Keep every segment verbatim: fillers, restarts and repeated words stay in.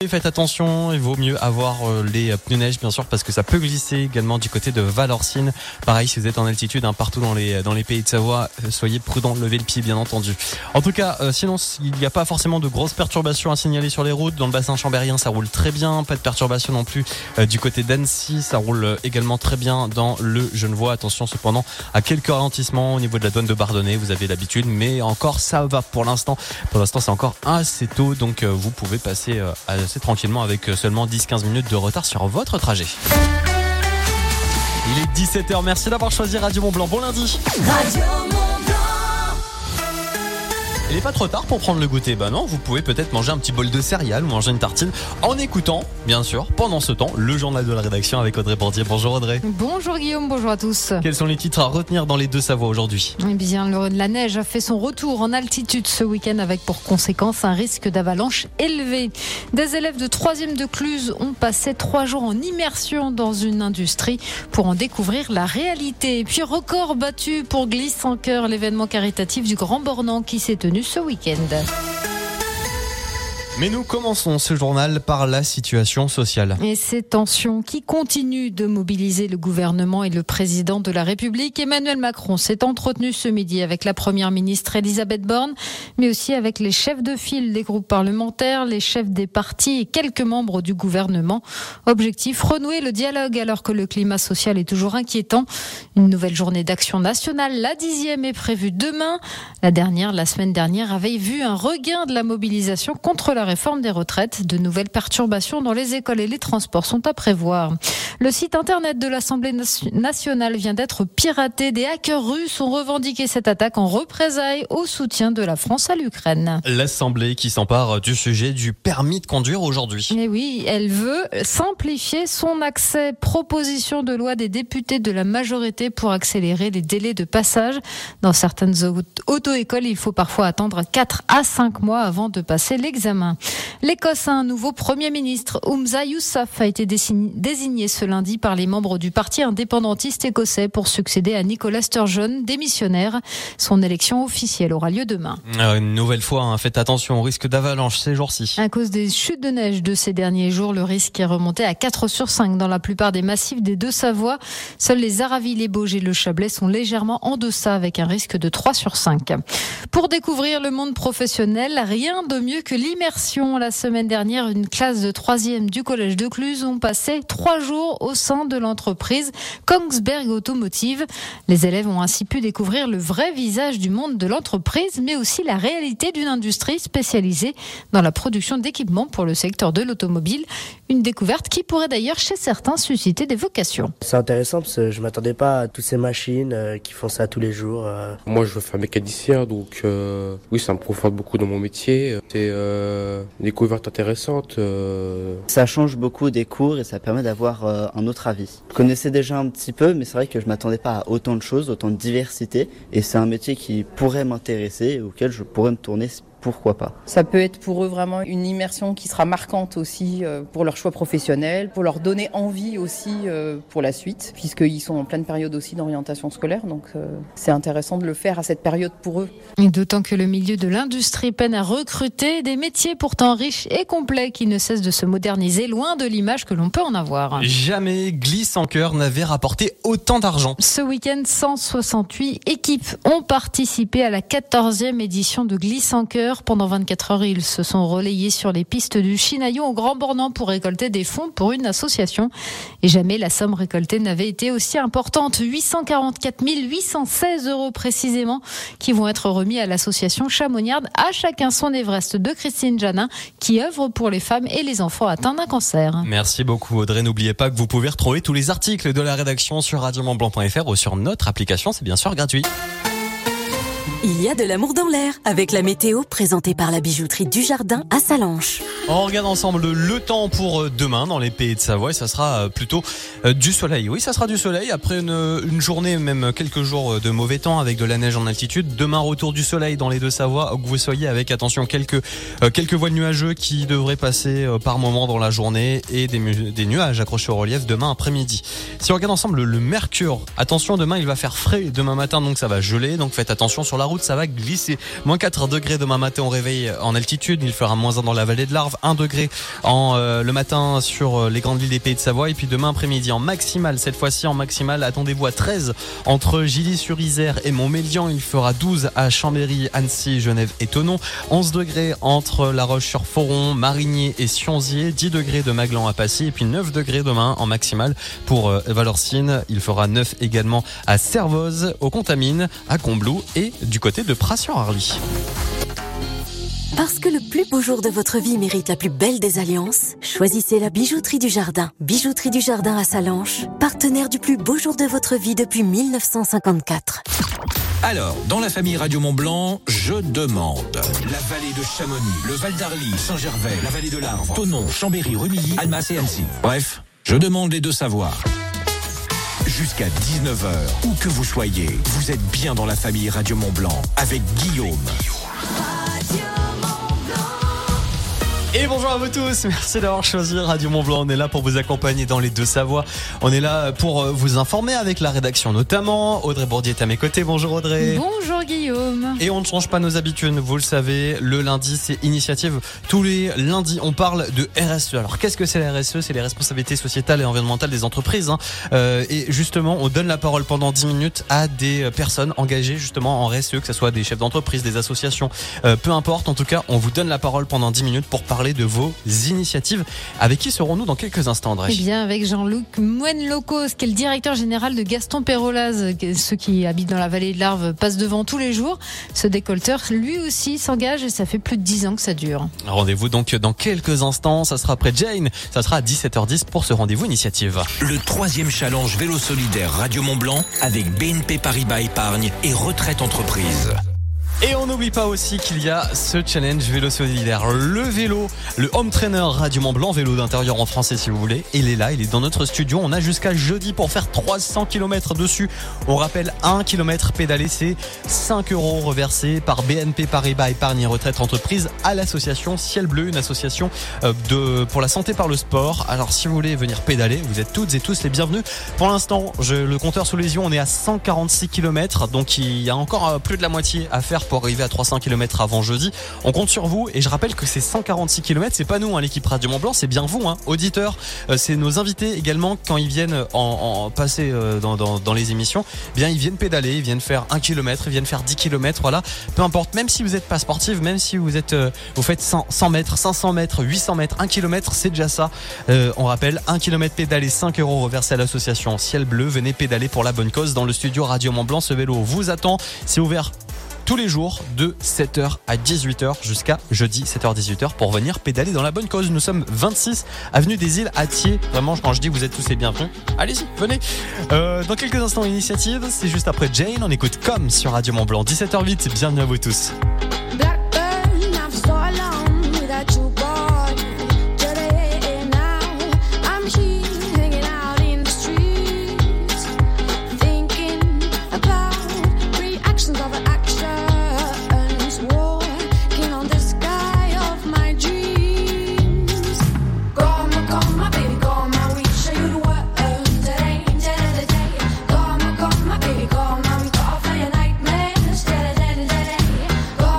Faites attention, il vaut mieux avoir les pneus neige bien sûr parce que ça peut glisser également du côté de Valorcine. Pareil, si vous êtes en altitude, hein, partout dans les dans les pays de Savoie, soyez prudents, levez le pied bien entendu. En tout cas, euh, sinon il n'y a pas forcément de grosses perturbations à signaler sur les routes. Dans le bassin chambérien, ça roule très bien, pas de perturbations non plus euh, du côté d'Annecy, ça roule également très bien dans le Genevois. Attention cependant à quelques ralentissements au niveau de la douane de Bardonnay, vous avez l'habitude, mais encore ça va pour l'instant. Pour l'instant, c'est encore assez tôt, donc euh, vous pouvez passer euh, à tranquillement avec seulement dix à quinze minutes de retard sur votre trajet. Il est dix-sept heures, merci d'avoir choisi Radio Mont Blanc. Bon lundi. Radio Mont Blanc. Il n'est pas trop tard pour prendre le goûter. Bah non, vous pouvez peut-être manger un petit bol de céréales ou manger une tartine en écoutant, bien sûr, pendant ce temps, le journal de la rédaction avec Audrey Bordier. Bonjour Audrey. Bonjour Guillaume, bonjour à tous. Quels sont les titres à retenir dans les Deux-Savoies aujourd'hui ? Eh bien, le, la neige a fait son retour en altitude ce week-end avec pour conséquence un risque d'avalanche élevé. Des élèves de troisième de Cluse ont passé trois jours en immersion dans une industrie pour en découvrir la réalité. Et puis record battu pour Glisse en Cœur, l'événement caritatif du Grand Bornand qui s'est tenu ce week-end. Mais nous commençons ce journal par la situation sociale. Et ces tensions qui continuent de mobiliser le gouvernement et le président de la République. Emmanuel Macron s'est entretenu ce midi avec la première ministre Elisabeth Borne, mais aussi avec les chefs de file des groupes parlementaires, les chefs des partis et quelques membres du gouvernement. Objectif, renouer le dialogue alors que le climat social est toujours inquiétant. Une nouvelle journée d'action nationale, la dixième, est prévue demain. La dernière, la semaine dernière, avait vu un regain de la mobilisation contre la réforme des retraites. De nouvelles perturbations dans les écoles et les transports sont à prévoir. Le site internet de l'Assemblée nationale vient d'être piraté. Des hackers russes ont revendiqué cette attaque en représailles au soutien de la France à l'Ukraine. L'Assemblée qui s'empare du sujet du permis de conduire aujourd'hui. Et oui, elle veut simplifier son accès. Proposition de loi des députés de la majorité pour accélérer les délais de passage. Dans certaines auto-écoles, il faut parfois attendre quatre à cinq mois avant de passer l'examen. L'Écosse a un nouveau Premier ministre. Humza Yousaf a été désigné ce lundi par les membres du parti indépendantiste écossais pour succéder à Nicola Sturgeon, démissionnaire. Son élection officielle aura lieu demain. Euh, une nouvelle fois, hein, faites attention au risque d'avalanche ces jours-ci. À cause des chutes de neige de ces derniers jours, le risque est remonté à quatre sur cinq dans la plupart des massifs des Deux-Savoies. Seuls les Aravis, les Bauges et le Chablais sont légèrement en deçà avec un risque de trois sur cinq. Pour découvrir le monde professionnel, rien de mieux que l'immersion. La semaine dernière, une classe de troisième du collège de Cluse ont passé trois jours au sein de l'entreprise Kongsberg Automotive. Les élèves ont ainsi pu découvrir le vrai visage du monde de l'entreprise, mais aussi la réalité d'une industrie spécialisée dans la production d'équipements pour le secteur de l'automobile. Une découverte qui pourrait d'ailleurs chez certains susciter des vocations. C'est intéressant parce que je ne m'attendais pas à toutes ces machines euh, qui font ça tous les jours. Euh. Moi je veux faire mécanicien, donc euh, oui, ça me profite beaucoup dans mon métier. C'est euh, une découverte intéressante. Euh. Ça change beaucoup des cours et ça permet d'avoir euh, un autre avis. Je connaissais déjà un petit peu, mais c'est vrai que je ne m'attendais pas à autant de choses, autant de diversité. Et c'est un métier qui pourrait m'intéresser et auquel je pourrais me tourner. Pourquoi pas ? Ça peut être pour eux vraiment une immersion qui sera marquante aussi pour leur choix professionnel, pour leur donner envie aussi pour la suite, puisqu'ils sont en pleine période aussi d'orientation scolaire, donc c'est intéressant de le faire à cette période pour eux. Et d'autant que le milieu de l'industrie peine à recruter des métiers pourtant riches et complets qui ne cessent de se moderniser, loin de l'image que l'on peut en avoir. Jamais Glisse en Cœur n'avait rapporté autant d'argent. Ce week-end, cent soixante-huit équipes ont participé à la quatorzième édition de Glisse en Cœur. Pendant vingt-quatre heures, ils se sont relayés sur les pistes du Chinaillon au Grand Bornand pour récolter des fonds pour une association. Et jamais la somme récoltée n'avait été aussi importante. huit cent quarante-quatre mille huit cent seize euros précisément qui vont être remis à l'association Chamoniarde. À chacun son Everest de Christine Janin qui œuvre pour les femmes et les enfants atteints d'un cancer. Merci beaucoup Audrey. N'oubliez pas que vous pouvez retrouver tous les articles de la rédaction sur radio mont blanc point f r ou sur notre application. C'est bien sûr gratuit. Il y a de l'amour dans l'air avec la météo présentée par la bijouterie du Jardin à Sallanches. On regarde ensemble le temps pour demain dans les pays de Savoie et ça sera plutôt du soleil. Oui, ça sera du soleil après une, une journée, même quelques jours de mauvais temps avec de la neige en altitude. Demain, retour du soleil dans les Deux-Savoies, où vous soyez avec, attention, quelques, quelques voiles nuageux qui devraient passer par moment dans la journée et des, des nuages accrochés au relief demain après-midi. Si on regarde ensemble le mercure, attention, demain il va faire frais demain matin, donc ça va geler, donc faites attention sur la route. route, ça va glisser. Moins quatre degrés demain matin au réveil en altitude. Il fera moins un dans la vallée de l'Arve. un degré en, euh, le matin sur les grandes villes des Pays de Savoie. Et puis demain après-midi en maximale, cette fois-ci en maximale, attendez-vous à treize entre Gilly-sur-Isère et Montmélian. Il fera douze à Chambéry, Annecy, Genève et Thonon. onze degrés entre La Roche-sur-Foron, Marigny et Sionzier. dix degrés de Maglan à Passy. Et puis neuf degrés demain en maximale pour euh, Valorcine. Il fera neuf également à Servoz, au Contamine, à Combloux et du côté de Pras-sur-Arly. Parce que le plus beau jour de votre vie mérite la plus belle des alliances, choisissez la Bijouterie du Jardin. Bijouterie du Jardin à Salanches, partenaire du plus beau jour de votre vie depuis mille neuf cent cinquante-quatre. Alors, dans la famille Radio Mont-Blanc, je demande. La vallée de Chamonix, le Val d'Arly, Saint-Gervais, la vallée de l'Arve, Thonon, Chambéry, Rumilly, Annemasse et Annecy. Bref, je demande les deux savoirs. Jusqu'à dix-neuf heures, où que vous soyez, vous êtes bien dans la famille Radio Mont-Blanc avec Guillaume. Et bonjour à vous tous, merci d'avoir choisi Radio Mont-Blanc. On est là pour vous accompagner dans les deux Savoies. On est là pour vous informer avec la rédaction notamment. Audrey Bourdier est à mes côtés. Bonjour Audrey. Bonjour Guillaume. Et on ne change pas nos habitudes, vous le savez. Le lundi, c'est initiative. Tous les lundis, on parle de R S E. Alors qu'est-ce que c'est la R S E ? C'est les responsabilités sociétales et environnementales des entreprises. Hein. Euh, et justement, on donne la parole pendant dix minutes à des personnes engagées justement en R S E, que ce soit des chefs d'entreprise, des associations, euh, peu importe. En tout cas, on vous donne la parole pendant dix minutes pour parler de vos initiatives. Avec qui serons-nous dans quelques instants, André ? Eh bien, avec Jean-Luc Moine-Locos, qui est le directeur général de Gaston Perolaz. Ceux qui habitent dans la vallée de l'Arve passent devant tous les jours. Ce décolteur, lui aussi, s'engage et ça fait plus de dix ans que ça dure. Rendez-vous donc dans quelques instants. Ça sera après Jane. Ça sera à dix-sept heures dix pour ce rendez-vous initiative. Le troisième challenge vélo solidaire Radio Mont-Blanc avec B N P Paribas Épargne et Retraite Entreprise. Et on n'oublie pas aussi qu'il y a ce challenge vélo solidaire. Le vélo, le home trainer Radio Mont-Blanc, vélo d'intérieur en français si vous voulez. Il est là, il est dans notre studio. On a jusqu'à jeudi pour faire trois cents kilomètres dessus. On rappelle, un kilomètre pédalé, c'est cinq euros reversés par B N P Paribas Épargne et Retraite Entreprise à l'association Ciel Bleu, une association de, pour la santé par le sport. Alors si vous voulez venir pédaler, vous êtes toutes et tous les bienvenus. Pour l'instant, je, le compteur sous les yeux, on est à cent quarante-six kilomètres. Donc il y a encore plus de la moitié à faire pour arriver à trois cents kilomètres avant jeudi. On compte sur vous et je rappelle que ces cent quarante-six kilomètres, c'est pas nous, hein, l'équipe Radio Mont-Blanc, c'est bien vous, hein, auditeurs. Euh, c'est nos invités également quand ils viennent en, en passer euh, dans, dans, dans les émissions. Eh bien, ils viennent pédaler, ils viennent faire un kilomètre, ils viennent faire dix kilomètres, voilà. Peu importe, même si vous n'êtes pas sportif, même si vous êtes, euh, vous faites cent, cent mètres, cinq cents mètres, huit cents mètres, un kilomètre, c'est déjà ça. Euh, on rappelle, un kilomètre pédalé, cinq euros reversés à l'association Ciel Bleu. Venez pédaler pour la bonne cause dans le studio Radio Mont-Blanc. Ce vélo vous attend. C'est ouvert tous les jours de sept heures à dix-huit heures jusqu'à jeudi sept heures dix-huit heures pour venir pédaler dans la bonne cause. Nous sommes vingt-six avenue des Îles à Thiers. Vraiment, quand je dis vous êtes tous les bienvenus, allez-y, venez. Euh, dans quelques instants, initiative, c'est juste après Jane. On écoute Comme sur Radio Mont-Blanc. dix-sept heures huit, bienvenue à vous tous. Come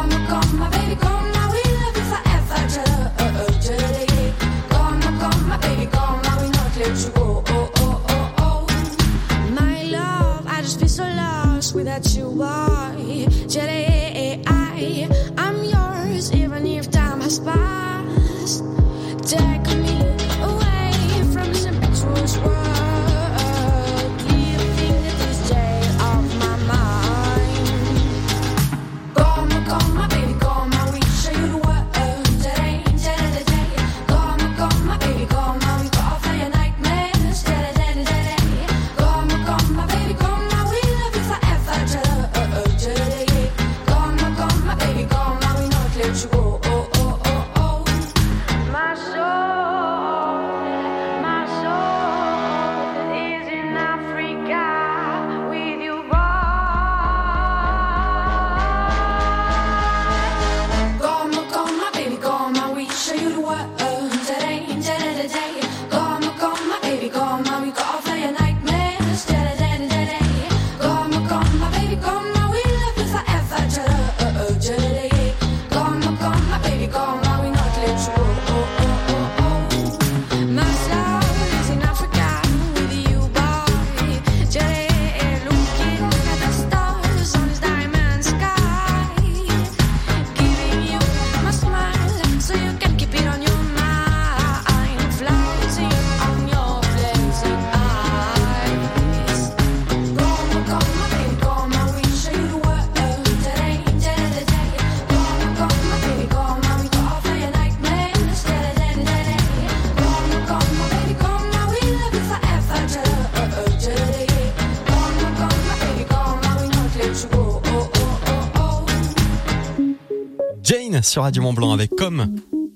Jane sur Radio Mont Blanc avec Comme.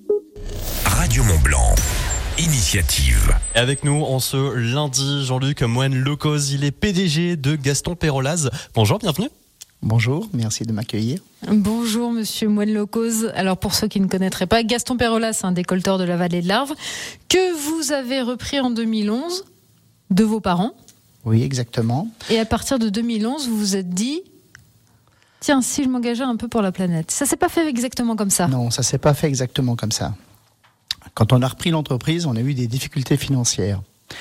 Radio Mont Blanc. Initiative. Et avec nous, en ce lundi, Jean-Luc Moine-Locose, il est P D G de Gaston Perolaz. Bonjour, bienvenue. Bonjour, merci de m'accueillir. Bonjour Monsieur Moine-Locose. Alors pour ceux qui ne connaîtraient pas, Gaston Perolaz, c'est un décolleteur de la vallée de l'Arve que vous avez repris en deux mille onze de vos parents. Oui, exactement. Et à partir de deux mille onze, vous vous êtes dit, tiens, si je m'engageais un peu pour la planète. Ça s'est pas fait exactement comme ça. Non, ça s'est pas fait exactement comme ça. Quand on a repris l'entreprise, on a eu des difficultés financières.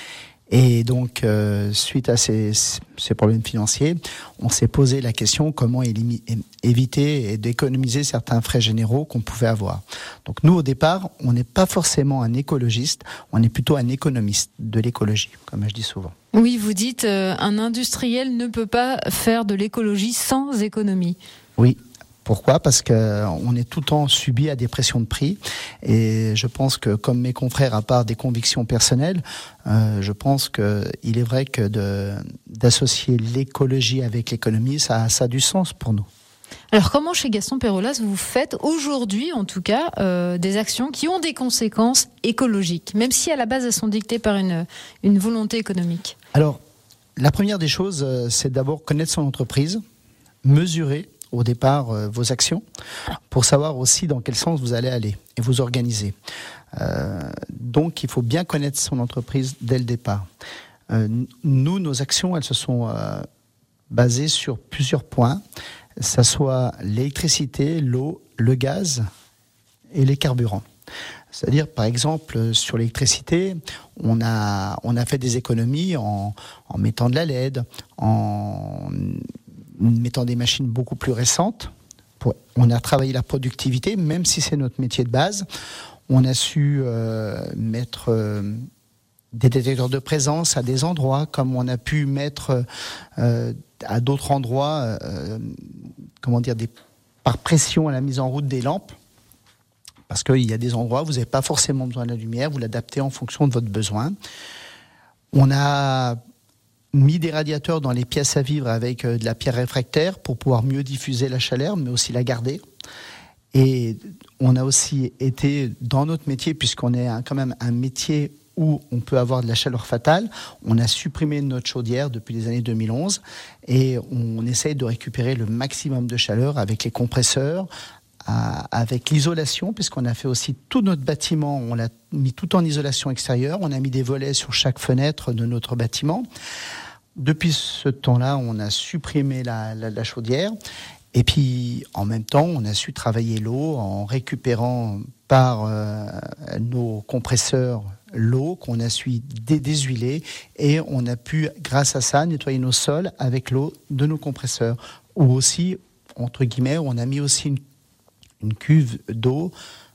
Et donc, euh, suite à ces, ces problèmes financiers, on s'est posé la question comment élimi- éviter et d'économiser certains frais généraux qu'on pouvait avoir. Donc nous, au départ, on n'est pas forcément un écologiste, on est plutôt un économiste de l'écologie, comme je dis souvent. Oui, vous dites, euh, un industriel ne peut pas faire de l'écologie sans économie. Oui. Pourquoi ? Parce qu'on est tout le temps subi à des pressions de prix et je pense que comme mes confrères, à part des convictions personnelles, euh, je pense qu'il est vrai que de, d'associer l'écologie avec l'économie, ça, ça a du sens pour nous. Alors comment chez Gaston Perolaz vous faites aujourd'hui en tout cas euh, des actions qui ont des conséquences écologiques, même si à la base elles sont dictées par une, une volonté économique ? Alors la première des choses, c'est d'abord connaître son entreprise, mesurer au départ euh, vos actions pour savoir aussi dans quel sens vous allez aller et vous organiser. Euh, donc il faut bien connaître son entreprise dès le départ. Euh, nous, nos actions, elles se sont euh, basées sur plusieurs points, ça soit l'électricité, l'eau, le gaz et les carburants. C'est-à-dire, par exemple, sur l'électricité, on a, on a fait des économies en, en mettant de la L E D, en mettant des machines beaucoup plus récentes. Pour, on a travaillé la productivité, même si c'est notre métier de base. On a su euh, mettre euh, des détecteurs de présence à des endroits, comme on a pu mettre euh, à d'autres endroits, euh, comment dire, des, par pression à la mise en route des lampes. Parce qu'il y a des endroits où vous n'avez pas forcément besoin de la lumière, vous l'adaptez en fonction de votre besoin. On a mis des radiateurs dans les pièces à vivre avec de la pierre réfractaire pour pouvoir mieux diffuser la chaleur, mais aussi la garder. Et on a aussi été, dans notre métier, puisqu'on est un, quand même un métier où on peut avoir de la chaleur fatale, on a supprimé notre chaudière depuis les années deux mille onze et on essaye de récupérer le maximum de chaleur avec les compresseurs, avec l'isolation, puisqu'on a fait aussi tout notre bâtiment, on l'a mis tout en isolation extérieure, on a mis des volets sur chaque fenêtre de notre bâtiment. Depuis ce temps-là, on a supprimé la, la, la chaudière et puis en même temps, on a su travailler l'eau en récupérant par euh, nos compresseurs l'eau qu'on a su dé- déshuiler et on a pu, grâce à ça, nettoyer nos sols avec l'eau de nos compresseurs. Ou aussi, entre guillemets, on a mis aussi une une cuve d'eau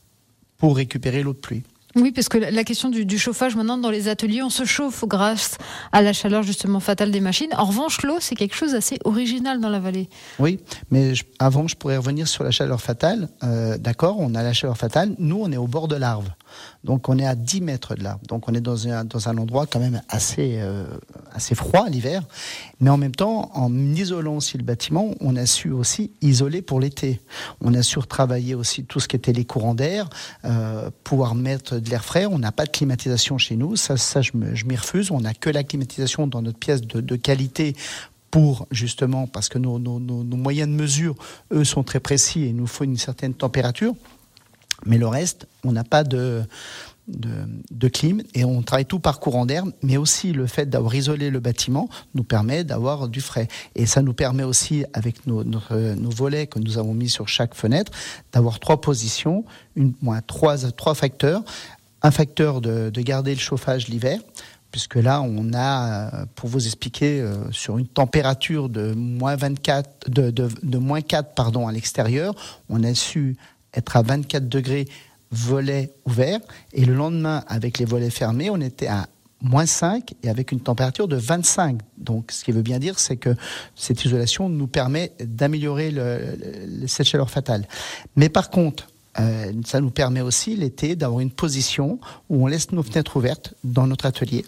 pour récupérer l'eau de pluie. Oui, parce que la question du, du chauffage, maintenant, dans les ateliers, on se chauffe grâce à la chaleur, justement, fatale des machines. En revanche, l'eau, c'est quelque chose d'assez original dans la vallée. Oui, mais je, avant, je pourrais revenir sur la chaleur fatale. Euh, d'accord, on a la chaleur fatale. Nous, on est au bord de l'Arve. Donc, on est à dix mètres de l'Arve. Donc, on est dans un, dans un endroit quand même assez, euh, assez froid l'hiver. Mais en même temps, en isolant aussi le bâtiment, on a su aussi isoler pour l'été. On a su retravailler aussi tout ce qui était les courants d'air, euh, pouvoir mettre de l'air frais. On n'a pas de climatisation chez nous. Ça, ça je, me, je m'y refuse. On n'a que la climatisation dans notre pièce de, de qualité pour, justement, parce que nos, nos, nos, nos moyens de mesure, eux, sont très précis et il nous faut une certaine température. Mais le reste, on n'a pas de, de, de clim et on travaille tout par courant d'air, mais aussi le fait d'avoir isolé le bâtiment nous permet d'avoir du frais. Et ça nous permet aussi, avec nos, notre, nos volets que nous avons mis sur chaque fenêtre, d'avoir trois positions, une, moins, trois, trois facteurs. Un facteur de, de garder le chauffage l'hiver, puisque là, on a, pour vous expliquer, euh, sur une température de moins vingt-quatre, de, de, de moins quatre, pardon, à l'extérieur, on a su être à vingt-quatre degrés, volets ouverts, et le lendemain, avec les volets fermés, on était à moins cinq et avec une température de vingt-cinq. Donc, ce qui veut bien dire, c'est que cette isolation nous permet d'améliorer le, le, cette chaleur fatale. Mais par contre, euh, ça nous permet aussi, l'été, d'avoir une position où on laisse nos fenêtres ouvertes dans notre atelier,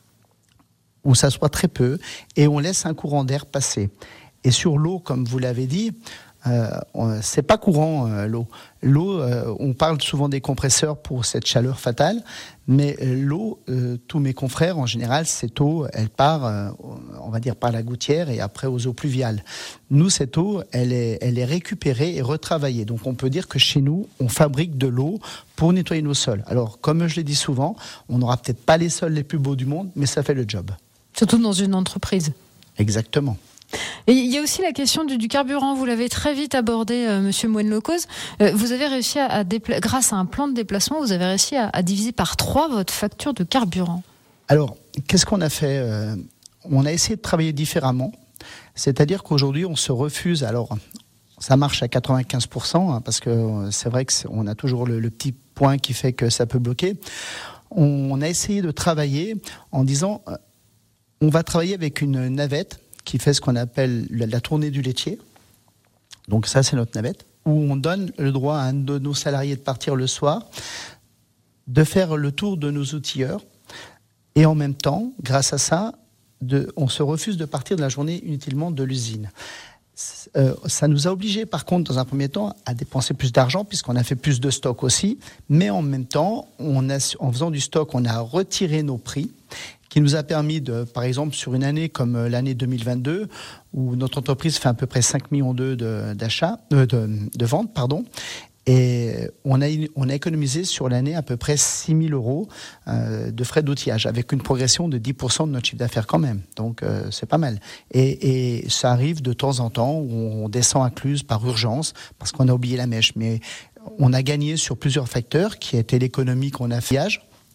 où ça soit très peu, et on laisse un courant d'air passer. Et sur l'eau, comme vous l'avez dit, Euh, c'est pas courant euh, l'eau. L'eau, euh, on parle souvent des compresseurs pour cette chaleur fatale, mais euh, l'eau, euh, tous mes confrères en général, cette eau, elle part, euh, on va dire par la gouttière et après aux eaux pluviales. Nous, cette eau, elle est, elle est récupérée et retravaillée. Donc, on peut dire que chez nous, on fabrique de l'eau pour nettoyer nos sols. Alors, comme je l'ai dit souvent, on n'aura peut-être pas les sols les plus beaux du monde, mais ça fait le job. Surtout dans une entreprise. Exactement. Et il y a aussi la question du, du carburant. Vous l'avez très vite abordé, euh, Monsieur Moine-Locose. Euh, vous avez réussi à, à dépla- grâce à un plan de déplacement, vous avez réussi à, à diviser par trois votre facture de carburant. Alors, qu'est-ce qu'on a fait euh, On a essayé de travailler différemment. C'est-à-dire qu'aujourd'hui, on se refuse. Alors, ça marche à quatre-vingt-quinze pour cent hein, parce que c'est vrai qu'on a toujours le, le petit point qui fait que ça peut bloquer. On, on a essayé de travailler en disant, euh, on va travailler avec une navette qui fait ce qu'on appelle la, la tournée du laitier. Donc ça, c'est notre navette, où on donne le droit à un de nos salariés de partir le soir, de faire le tour de nos outilleurs, et en même temps, grâce à ça, de, on se refuse de partir de la journée inutilement de l'usine. Euh, ça nous a obligés, par contre, dans un premier temps, à dépenser plus d'argent, puisqu'on a fait plus de stock aussi, mais en même temps, on a, en faisant du stock, on a retiré nos prix, qui nous a permis de, par exemple, sur une année comme l'année deux mille vingt-deux, où notre entreprise fait à peu près cinq millions d'euros d'achats, de, de, de ventes, pardon, et on a, on a économisé sur l'année à peu près six mille euros euh, de frais d'outillage, avec une progression de dix pour cent de notre chiffre d'affaires quand même. Donc euh, c'est pas mal. Et, et ça arrive de temps en temps où on descend à Cluse par urgence, parce qu'on a oublié la mèche. Mais on a gagné sur plusieurs facteurs, qui étaient l'économie qu'on a fait.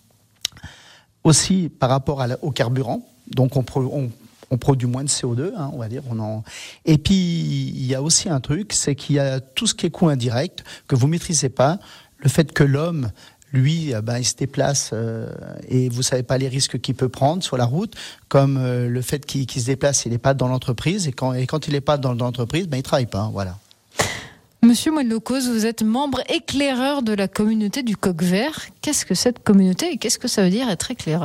Aussi par rapport à la, au carburant, donc on, pro, on, on produit moins de C O deux, hein, on va dire. On en... Et puis il y a aussi un truc, c'est qu'il y a tout ce qui est coût indirect que vous maîtrisez pas. Le fait que l'homme, lui, ben, il se déplace euh, et vous savez pas les risques qu'il peut prendre sur la route, comme euh, le fait qu'il, qu'il se déplace, il n'est pas dans l'entreprise, et quand, et quand il n'est pas dans, dans l'entreprise, ben il travaille pas. Hein, voilà. Monsieur Moine-Locose, vous êtes membre éclaireur de la communauté du Coq Vert. Qu'est-ce que cette communauté et qu'est-ce que ça veut dire être éclaireur ?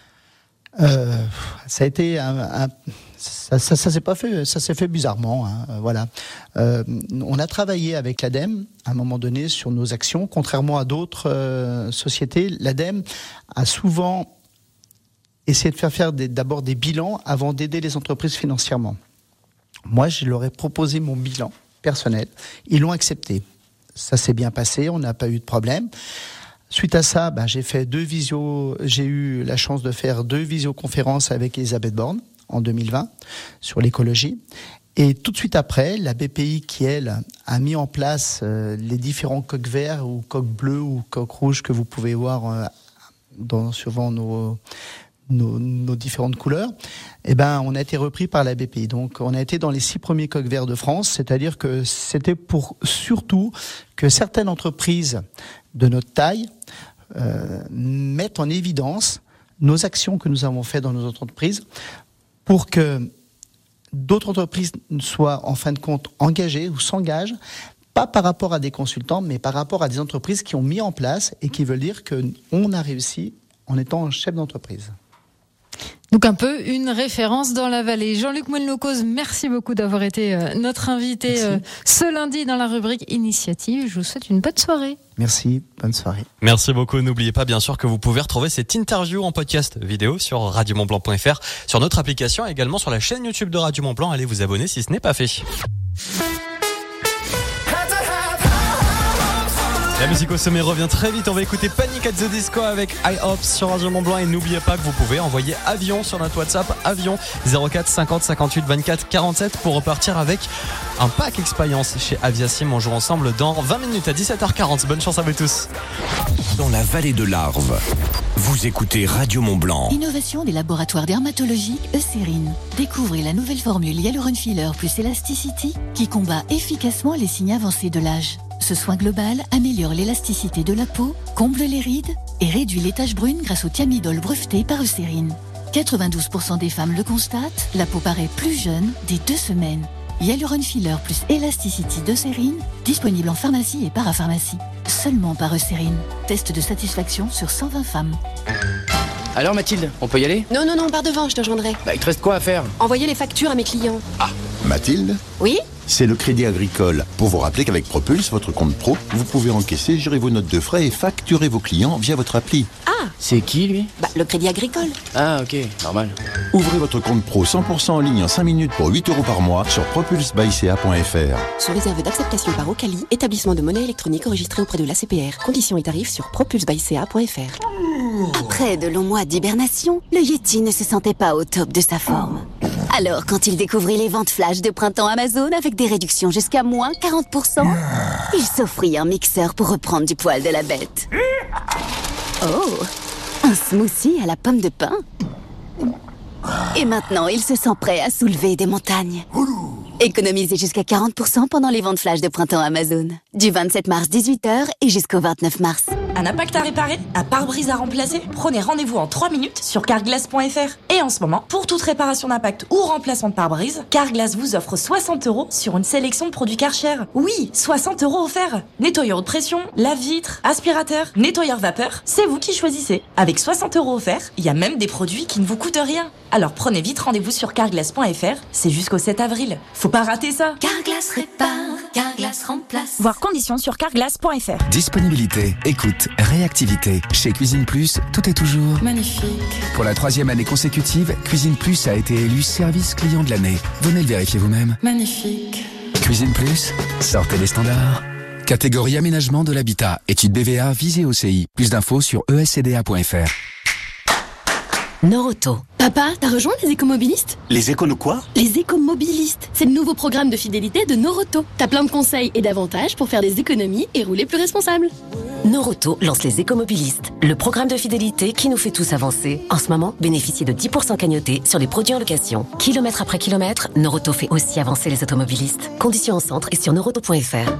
euh, Ça a été un, un, ça, ça, ça s'est pas fait, ça s'est fait bizarrement. Hein, voilà. Euh, on a travaillé avec l'ADEME à un moment donné sur nos actions. Contrairement à d'autres euh, sociétés, l'ADEME a souvent essayé de faire faire des, d'abord des bilans avant d'aider les entreprises financièrement. Moi, je leur ai proposé mon bilan personnel. Ils l'ont accepté. Ça s'est bien passé, on n'a pas eu de problème. Suite à ça, ben, j'ai fait deux visios, j'ai eu la chance de faire deux visioconférences avec Elisabeth Borne en deux mille vingt sur l'écologie. Et tout de suite après, la B P I qui, elle, a mis en place euh, les différents coqs verts ou coqs bleus ou coqs rouges que vous pouvez voir euh, dans souvent nos... Nos, nos différentes couleurs, eh ben, on a été repris par la B P I. Donc, on a été dans les six premiers coqs verts de France, c'est-à-dire que c'était pour surtout que certaines entreprises de notre taille euh, mettent en évidence nos actions que nous avons faites dans nos entreprises pour que d'autres entreprises soient en fin de compte engagées ou s'engagent, pas par rapport à des consultants, mais par rapport à des entreprises qui ont mis en place et qui veulent dire qu'on a réussi en étant chef d'entreprise. Donc un peu une référence dans la vallée. Jean-Luc Moine-Locose, merci beaucoup d'avoir été euh, notre invité euh, ce lundi dans la rubrique Initiative. Je vous souhaite une bonne soirée. Merci, bonne soirée. Merci beaucoup. N'oubliez pas bien sûr que vous pouvez retrouver cette interview en podcast vidéo sur radio mont blanc point f r, sur notre application et également sur la chaîne YouTube de Radio Mont Blanc. Allez vous abonner si ce n'est pas fait. La musique au sommet revient très vite. On va écouter Panic at the Disco avec High Hopes sur Radio Mont Blanc. Et n'oubliez pas que vous pouvez envoyer avion sur notre WhatsApp, avion zéro quatre cinquante cinquante-huit vingt-quatre quarante-sept pour repartir avec un pack expérience chez Aviasim. On joue ensemble dans vingt minutes à dix-sept heures quarante. Bonne chance à vous tous. Dans la vallée de l'Arve, vous écoutez Radio Mont Blanc. Innovation des laboratoires dermatologiques Eucérine. Découvrez la nouvelle formule Hyaluron Filler plus Elasticity qui combat efficacement les signes avancés de l'âge. Ce soin global améliore l'élasticité de la peau, comble les rides et réduit les taches brunes grâce au thiamidol breveté par Eucérine. quatre-vingt-douze pour cent des femmes le constatent, la peau paraît plus jeune dès deux semaines. Hyaluron Filler plus Elasticity d'Eucérine, disponible en pharmacie et parapharmacie. Seulement par Eucérine. Test de satisfaction sur cent vingt femmes. Alors Mathilde, on peut y aller ? Non, non, non, par devant, je te rejoindrai. Bah, il te reste quoi à faire ? Envoyer les factures à mes clients. Ah, Mathilde ? Oui ? c'est le Crédit Agricole. Pour vous rappeler qu'avec Propulse, votre compte pro, vous pouvez encaisser, gérer vos notes de frais et facturer vos clients via votre appli. Ah, c'est qui lui? Bah, le Crédit Agricole. Ah, ok, normal. Ouvrez votre compte pro cent pour cent en ligne en cinq minutes pour huit euros par mois sur propulse by c a point f r. Sous réserve d'acceptation par Ocali, établissement de monnaie électronique enregistré auprès de l'A C P R. Conditions et tarifs sur propulse by c a point f r. Après de longs mois d'hibernation, le Yeti ne se sentait pas au top de sa forme. Alors, quand il découvrit les ventes flash de printemps Amazon avec des réductions jusqu'à moins quarante pour cent, il s'offrit un mixeur pour reprendre du poil de la bête. Oh, un smoothie à la pomme de pin. Et maintenant, il se sent prêt à soulever des montagnes. Économisez jusqu'à quarante pour cent pendant les ventes flash de printemps Amazon. Du vingt-sept mars dix-huit heures et jusqu'au vingt-neuf mars. Un impact à réparer? Un pare-brise à remplacer? Prenez rendez-vous en trois minutes sur carglass point f r. Et en ce moment, pour toute réparation d'impact ou remplacement de pare-brise, Carglass vous offre soixante euros sur une sélection de produits Karcher. Oui, soixante euros offerts. Nettoyeur de pression, lave-vitre, aspirateur, nettoyeur vapeur, c'est vous qui choisissez. Avec soixante euros offerts, il y a même des produits qui ne vous coûtent rien. Alors prenez vite rendez-vous sur carglass point f r, c'est jusqu'au sept avril. Faut pas rater ça. Carglass répare, Carglass remplace. Voir conditions sur carglass point f r. Disponibilité, écoute, réactivité. Chez Cuisine Plus, tout est toujours magnifique. Pour la troisième année consécutive, Cuisine Plus a été élu service client de l'année. Venez le vérifier vous-même. Magnifique. Cuisine Plus, sortez les standards. Catégorie aménagement de l'habitat. Étude B V A visée O C I. Plus d'infos sur e s c d a point f r. Noroto. Papa, t'as rejoint les écomobilistes? Les écolos quoi? Les écomobilistes. C'est le nouveau programme de fidélité de Noroto. T'as plein de conseils et d'avantages pour faire des économies et rouler plus responsable. Noroto lance les écomobilistes, le programme de fidélité qui nous fait tous avancer. En ce moment, bénéficiez de dix pour cent cagnotés sur les produits en location. Kilomètre après kilomètre, Noroto fait aussi avancer les automobilistes. Conditions en centre et sur noroto point f r.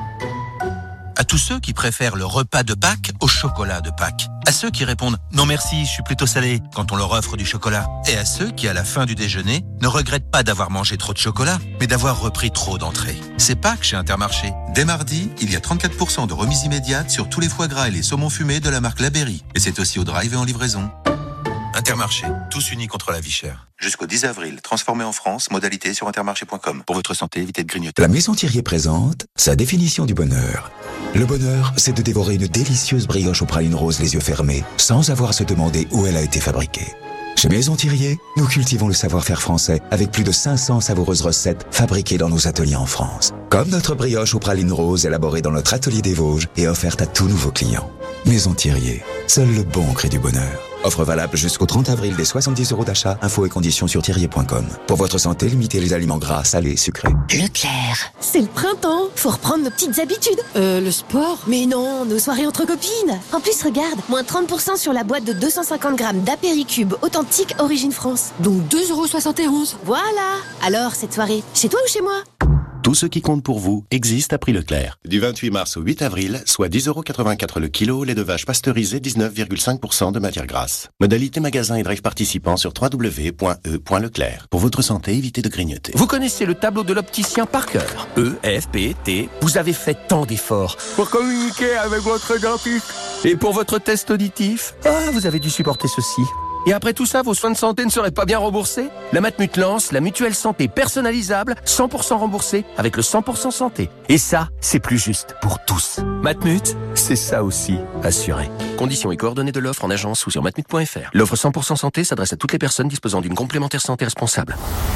À tous ceux qui préfèrent le repas de Pâques au chocolat de Pâques. À ceux qui répondent « Non merci, je suis plutôt salé » quand on leur offre du chocolat. Et à ceux qui, à la fin du déjeuner, ne regrettent pas d'avoir mangé trop de chocolat, mais d'avoir repris trop d'entrées. C'est Pâques chez Intermarché. Dès mardi, il y a trente-quatre pour cent de remise immédiate sur tous les foie gras et les saumons fumés de la marque La Berry. Et c'est aussi au drive et en livraison. Intermarché, tous unis contre la vie chère. Jusqu'au dix avril, transformé en France, modalité sur intermarché point com. Pour votre santé, évitez de grignoter. La Maison Thirier présente sa définition du bonheur. Le bonheur, c'est de dévorer une délicieuse brioche aux pralines roses les yeux fermés, sans avoir à se demander où elle a été fabriquée. Chez Maison Thirier, nous cultivons le savoir-faire français avec plus de cinq cents savoureuses recettes fabriquées dans nos ateliers en France. Comme notre brioche aux pralines roses élaborée dans notre atelier des Vosges et offerte à tous nouveaux clients. Maison Thirier, seul le bon crée du bonheur. Offre valable jusqu'au trente avril des soixante-dix euros d'achat. Infos et conditions sur thirier point com. Pour votre santé, limitez les aliments gras, salés, sucrés. Leclerc. C'est le printemps. Faut reprendre nos petites habitudes. Euh, le sport? Mais non, nos soirées entre copines. En plus, regarde, moins trente pour cent sur la boîte de deux cent cinquante grammes d'apéricube authentique Origine France. Donc deux euros soixante et onze. Voilà. Alors, cette soirée, chez toi ou chez moi? Tout ce qui compte pour vous existe à prix Leclerc. Du vingt-huit mars au huit avril, soit dix euros quatre-vingt-quatre le kilo, lait de vache pasteurisé dix-neuf virgule cinq pour cent de matière grasse. Modalité magasin et drive participant sur w w w point e point leclerc. Pour votre santé, évitez de grignoter. Vous connaissez le tableau de l'opticien par cœur. E, F, P, T. Vous avez fait tant d'efforts pour communiquer avec votre dentiste. Et pour votre test auditif, ah, vous avez dû supporter ceci. Et après tout ça, vos soins de santé ne seraient pas bien remboursés? La Matmut lance la mutuelle santé personnalisable, cent pour cent remboursée, avec le cent pour cent santé. Et ça, c'est plus juste pour tous. Matmut, c'est ça aussi, assuré. Conditions et coordonnées de l'offre en agence ou sur matmut point f r. L'offre cent pour cent santé s'adresse à toutes les personnes disposant d'une complémentaire santé responsable.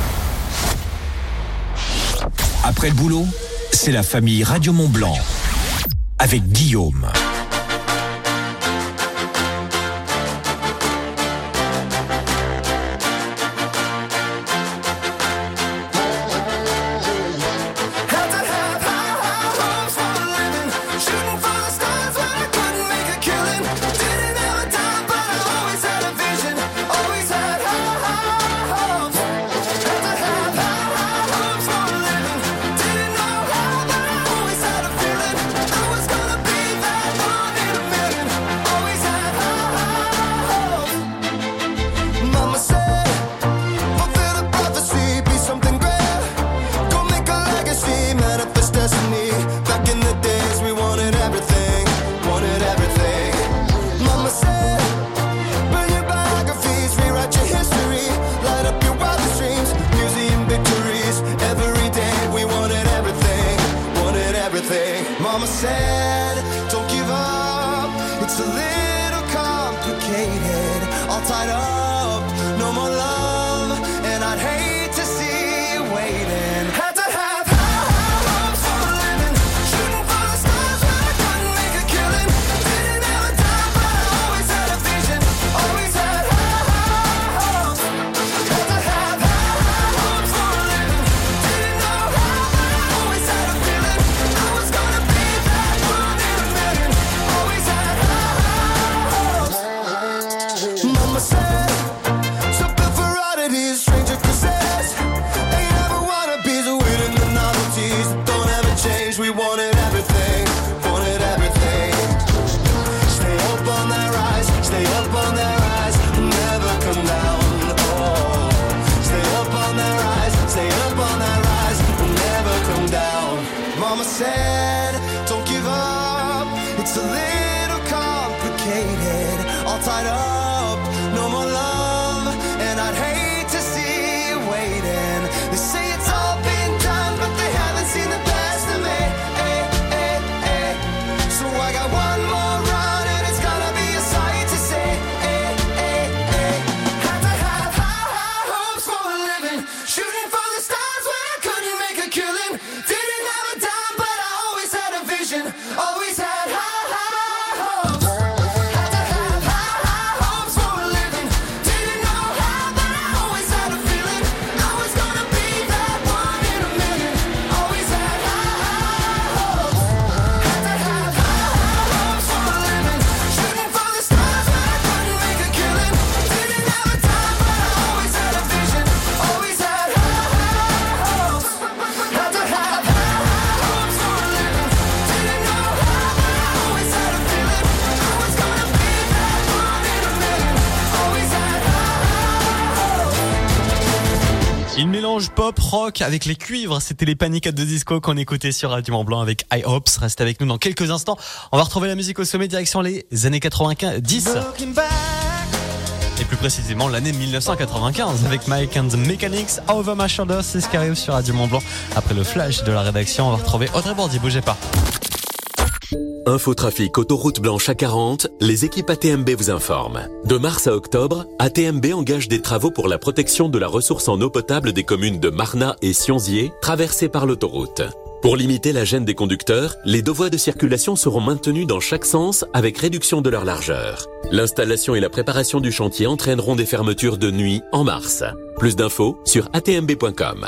Après le boulot, c'est la famille Radio Mont Blanc. Avec Guillaume. That said, don't give up, it's a little complicated, all tied up, no more love, and I'd hate to see you waiting. Had to have high hopes for a living, shooting for the stars when I couldn't make a killing, didn't have a time but I always had a vision, always had high hopes. Had to have high hopes for a living, didn't know how but I always had a feeling I was gonna be that one in a million, always had high hopes. Mama said, something for oddities, stranger possessed. Ain't never wanna be the winning the novelties that don't ever change. We wanted everything, wanted everything. Stay up on that rise, stay up on that rise, never come down. Oh, stay up on that rise, stay up on that rise, never come down. Mama said, don't give up, it's a little complicated, all tied up, no more love, and I'd hate to see you waiting. They say it's all been done, but they haven't seen the best of me. Eh, eh, eh. So I got one more run, and it's gonna be a sight to see. Eh, eh, eh. Had to have high, high hopes for a living, shooting for the stars when I couldn't make a killing. Didn't have a dime, but I always had a vision, always had high, high hopes. Had to have high, high hopes for a living, didn't know how, but I always had a feeling I was gonna be that one in a million, always had high, high hopes. Had to have high, high hopes for a living, shooting for the stars when I couldn't make a killing. Didn't have a time, but I always had a vision, always had high, high hopes. Had to have high, high hopes for a living, didn't know how, but I always had a feeling I was gonna be that one in a million, always had high, high hopes. Il mélange pop, rock avec les cuivres. C'était les Panic! At the Disco qu'on écoutait sur Radio Mont-Blanc avec High Hopes. Restez avec nous dans quelques instants. On va retrouver la musique au sommet, direction les années quatre-vingt-dix. Et plus précisément l'année mille neuf cent quatre-vingt-quinze avec Mike and the Mechanics, Over My Shoulder. C'est ce qui arrive sur Radio Mont-Blanc. Après le flash de la rédaction, on va retrouver Audrey Bordy. Bougez pas. Infotrafic autoroute blanche A quarante, les équipes A T M B vous informent. De mars à octobre, A T M B engage des travaux pour la protection de la ressource en eau potable des communes de Marnat et Sionzier, traversées par l'autoroute. Pour limiter la gêne des conducteurs, les deux voies de circulation seront maintenues dans chaque sens avec réduction de leur largeur. L'installation et la préparation du chantier entraîneront des fermetures de nuit en mars. Plus d'infos sur a t m b point com.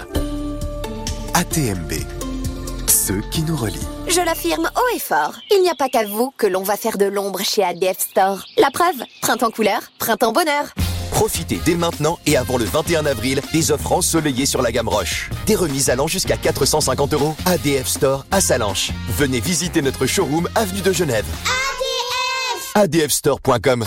A T M B, ceux qui nous relient. Je l'affirme haut et fort, il n'y a pas qu'à vous que l'on va faire de l'ombre chez A D F Store. La preuve, printemps couleur, printemps bonheur. Profitez dès maintenant et avant le vingt et un avril des offres ensoleillées sur la gamme Roche. Des remises allant jusqu'à quatre cent cinquante euros. A D F Store à Salanches. Venez visiter notre showroom avenue de Genève. A D F store point com.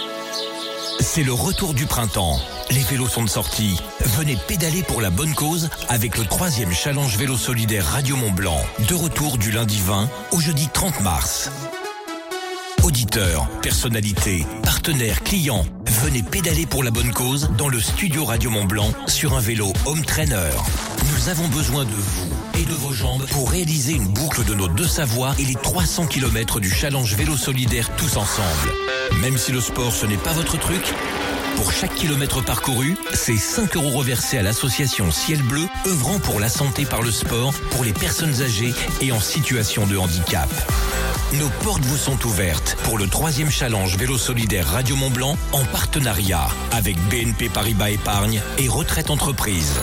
C'est le retour du printemps. Les vélos sont de sortie. Venez pédaler pour la bonne cause avec le troisième challenge vélo solidaire Radio Mont-Blanc. De retour du lundi vingt au jeudi trente mars. Auditeurs, personnalités, partenaires, clients, venez pédaler pour la bonne cause dans le studio Radio Mont-Blanc sur un vélo Home Trainer. Nous avons besoin de vous et de vos jambes pour réaliser une boucle de nos deux Savoies et les trois cents kilomètres du challenge vélo solidaire tous ensemble. Même si le sport ce n'est pas votre truc, pour chaque kilomètre parcouru, c'est cinq euros reversés à l'association Ciel Bleu, œuvrant pour la santé par le sport pour les personnes âgées et en situation de handicap. Nos portes vous sont ouvertes pour le troisième challenge vélo solidaire Radio Mont-Blanc en partenariat avec B N P Paribas Épargne et Retraite Entreprise.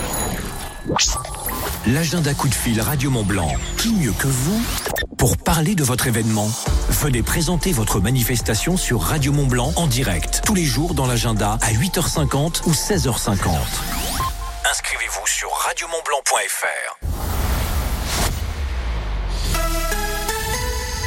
L'agenda coup de fil Radio Mont-Blanc. Qui mieux que vous pour parler de votre événement? Venez présenter votre manifestation sur Radio Mont-Blanc en direct tous les jours dans l'agenda à huit heures cinquante ou seize heures cinquante. Inscrivez-vous sur radio mont blanc point f r.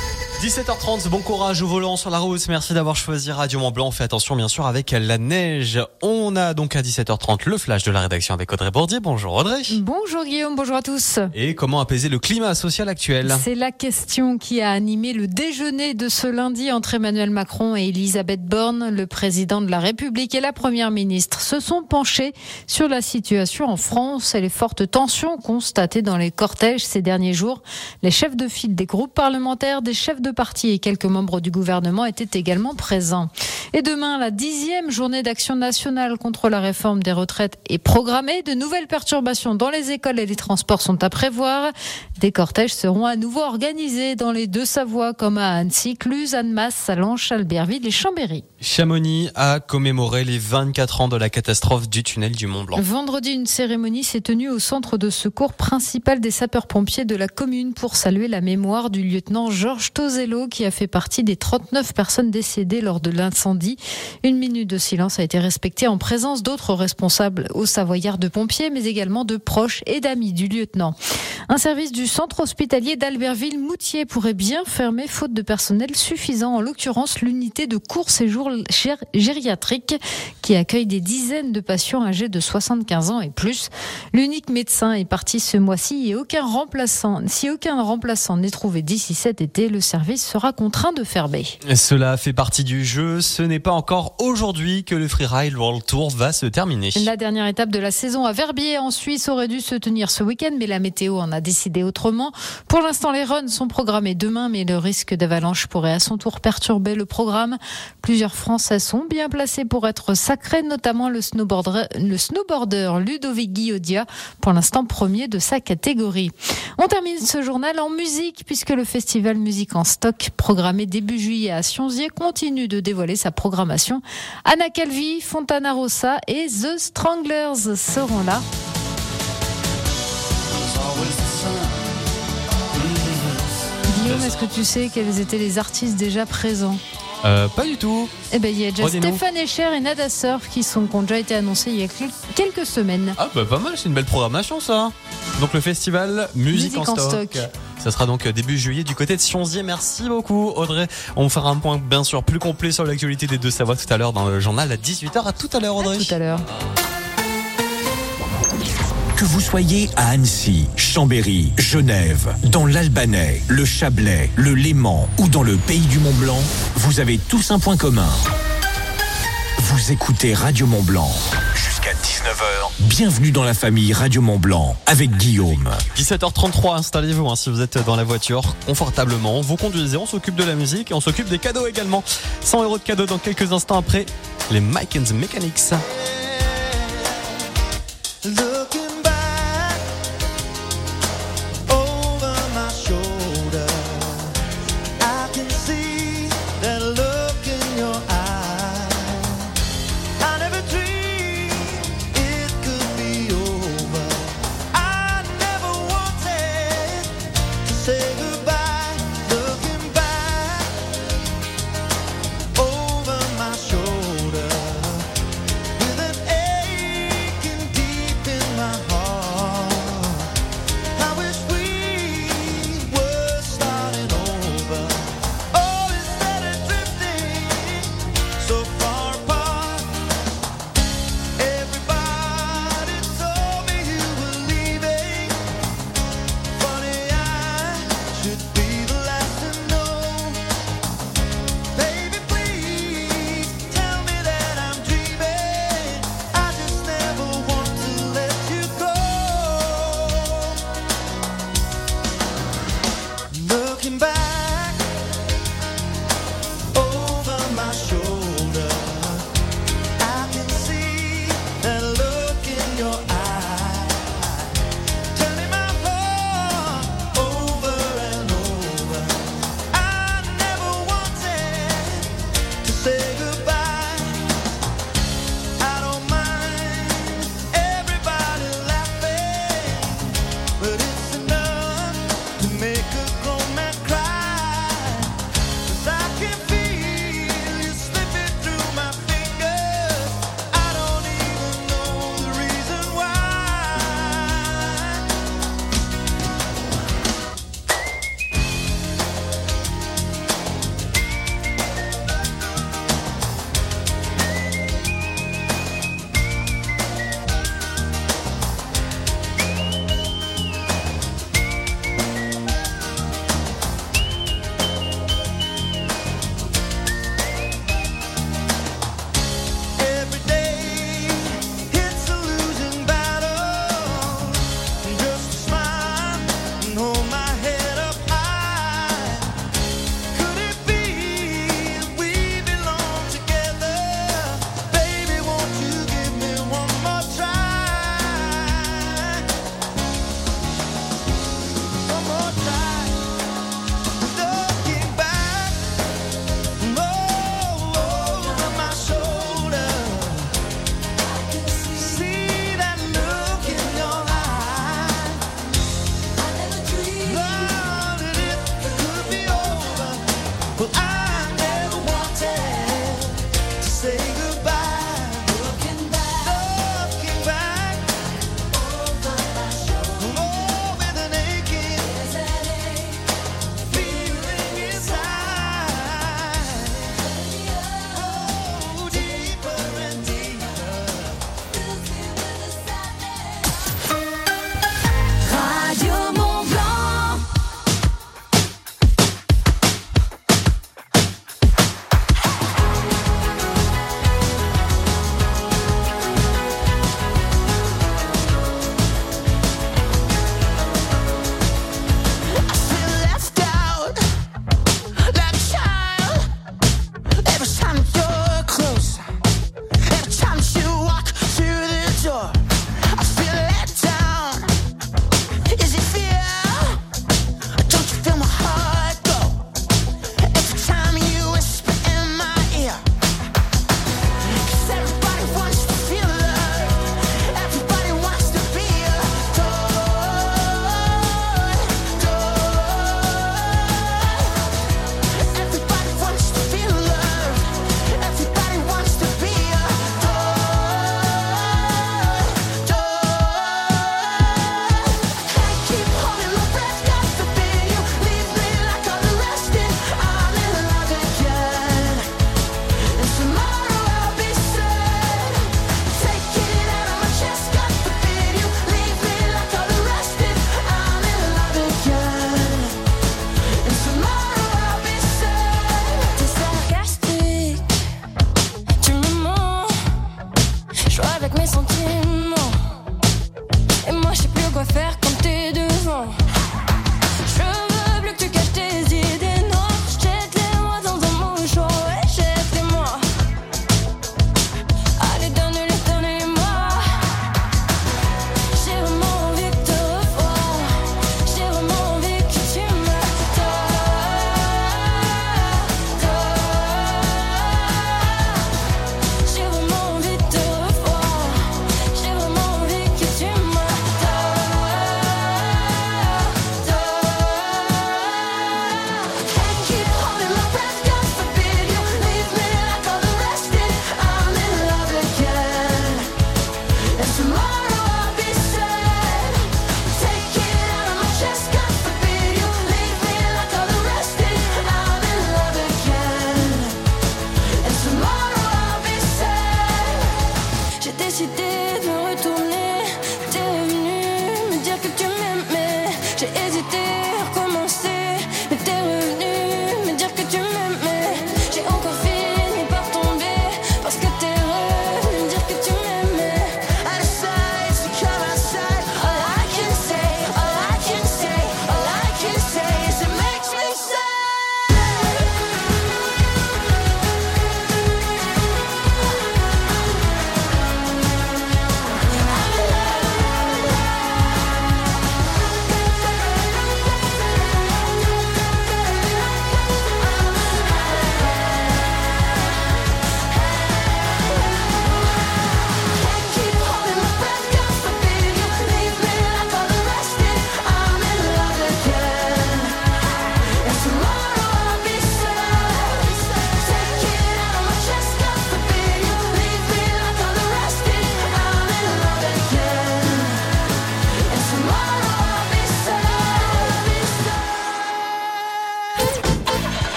dix-sept heures trente, bon courage au volant sur la route. Merci d'avoir choisi Radio Mont-Blanc. Fais attention bien sûr avec la neige. On a donc à dix-sept heures trente le flash de la rédaction avec Audrey Bourdier. Bonjour Audrey. Bonjour Guillaume, bonjour à tous. Et comment apaiser le climat social actuel ? C'est la question qui a animé le déjeuner de ce lundi entre Emmanuel Macron et Elisabeth Borne. Le président de la République et la première ministre se sont penchés sur la situation en France et les fortes tensions constatées dans les cortèges ces derniers jours. Les chefs de file des groupes parlementaires, des chefs de parti et quelques membres du gouvernement étaient également présents. Et demain, la dixième journée d'action nationale contre la réforme des retraites est programmée. De nouvelles perturbations dans les écoles et les transports sont à prévoir. Des cortèges seront à nouveau organisés dans les Deux-Savoies comme à Annecy, Cluses, Annemasse, Sallanches, Albertville et Chambéry. Chamonix a commémoré les vingt-quatre ans de la catastrophe du tunnel du Mont-Blanc. Vendredi, une cérémonie s'est tenue au centre de secours principal des sapeurs-pompiers de la commune pour saluer la mémoire du lieutenant Georges Tozello qui a fait partie des trente-neuf personnes décédées lors de l'incendie. Une minute de silence a été respectée en présence d'autres responsables au Savoyard de pompiers, mais également de proches et d'amis du lieutenant. Un service du centre hospitalier d'Albertville-Moutier pourrait bien fermer faute de personnel suffisant, en l'occurrence l'unité de court séjour gériatrique qui accueille des dizaines de patients âgés de soixante-quinze ans et plus. L'unique médecin est parti ce mois-ci et aucun remplaçant, si aucun remplaçant n'est trouvé d'ici cet été, le service sera contraint de fermer. Cela fait partie du jeu. Ce n'est pas encore aujourd'hui que le Freeride World Tour va se terminer. La dernière étape de la saison à Verbier en Suisse aurait dû se tenir ce week-end, mais la météo en a décidé autrement. Pour l'instant, les runs sont programmés demain, mais le risque d'avalanche pourrait à son tour perturber le programme. Plusieurs Français sont bien placés pour être sacrés, notamment le snowboarder, le snowboarder Ludovic Guillaudia, pour l'instant premier de sa catégorie. On termine ce journal en musique, puisque le festival Musique en Stock, programmé début juillet à Sionzier, continue de dévoiler sa programmation. Anna Calvi, Fontana Rossa et The Stranglers seront là. Guillaume, est-ce que tu sais quels étaient les artistes déjà présents ? Euh, pas du tout. Eh ben, il y a déjà Redis-nous. Stéphane Escher et Nada Surf qui, sont, qui ont déjà été annoncés il y a quelques semaines. Ah bah pas mal, c'est une belle programmation ça. Donc le festival Musique, Musique en, en stock. stock. Ça sera donc début juillet du côté de Sionzier. Merci beaucoup Audrey. On fera un point bien sûr plus complet sur l'actualité des Deux-Savoies tout à l'heure dans le journal à dix-huit heures. À tout à l'heure Audrey. À tout à l'heure. Que vous soyez à Annecy, Chambéry, Genève, dans l'Albanais, le Chablais, le Léman ou dans le pays du Mont-Blanc, vous avez tous un point commun. Vous écoutez Radio Mont-Blanc. Jusqu'à dix-neuf heures. Bienvenue dans la famille Radio Mont-Blanc avec Guillaume. dix-sept heures trente-trois, installez-vous hein, si vous êtes dans la voiture confortablement. Vous conduisez, on s'occupe de la musique et on s'occupe des cadeaux également. cent euros de cadeaux dans quelques instants après les Mike and the Mechanics. Looking back over my shoulder, I can see that look in your eye. I never dreamed it could be over. I never wanted to say goodbye. Looking back over my shoulder with a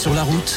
sur la route?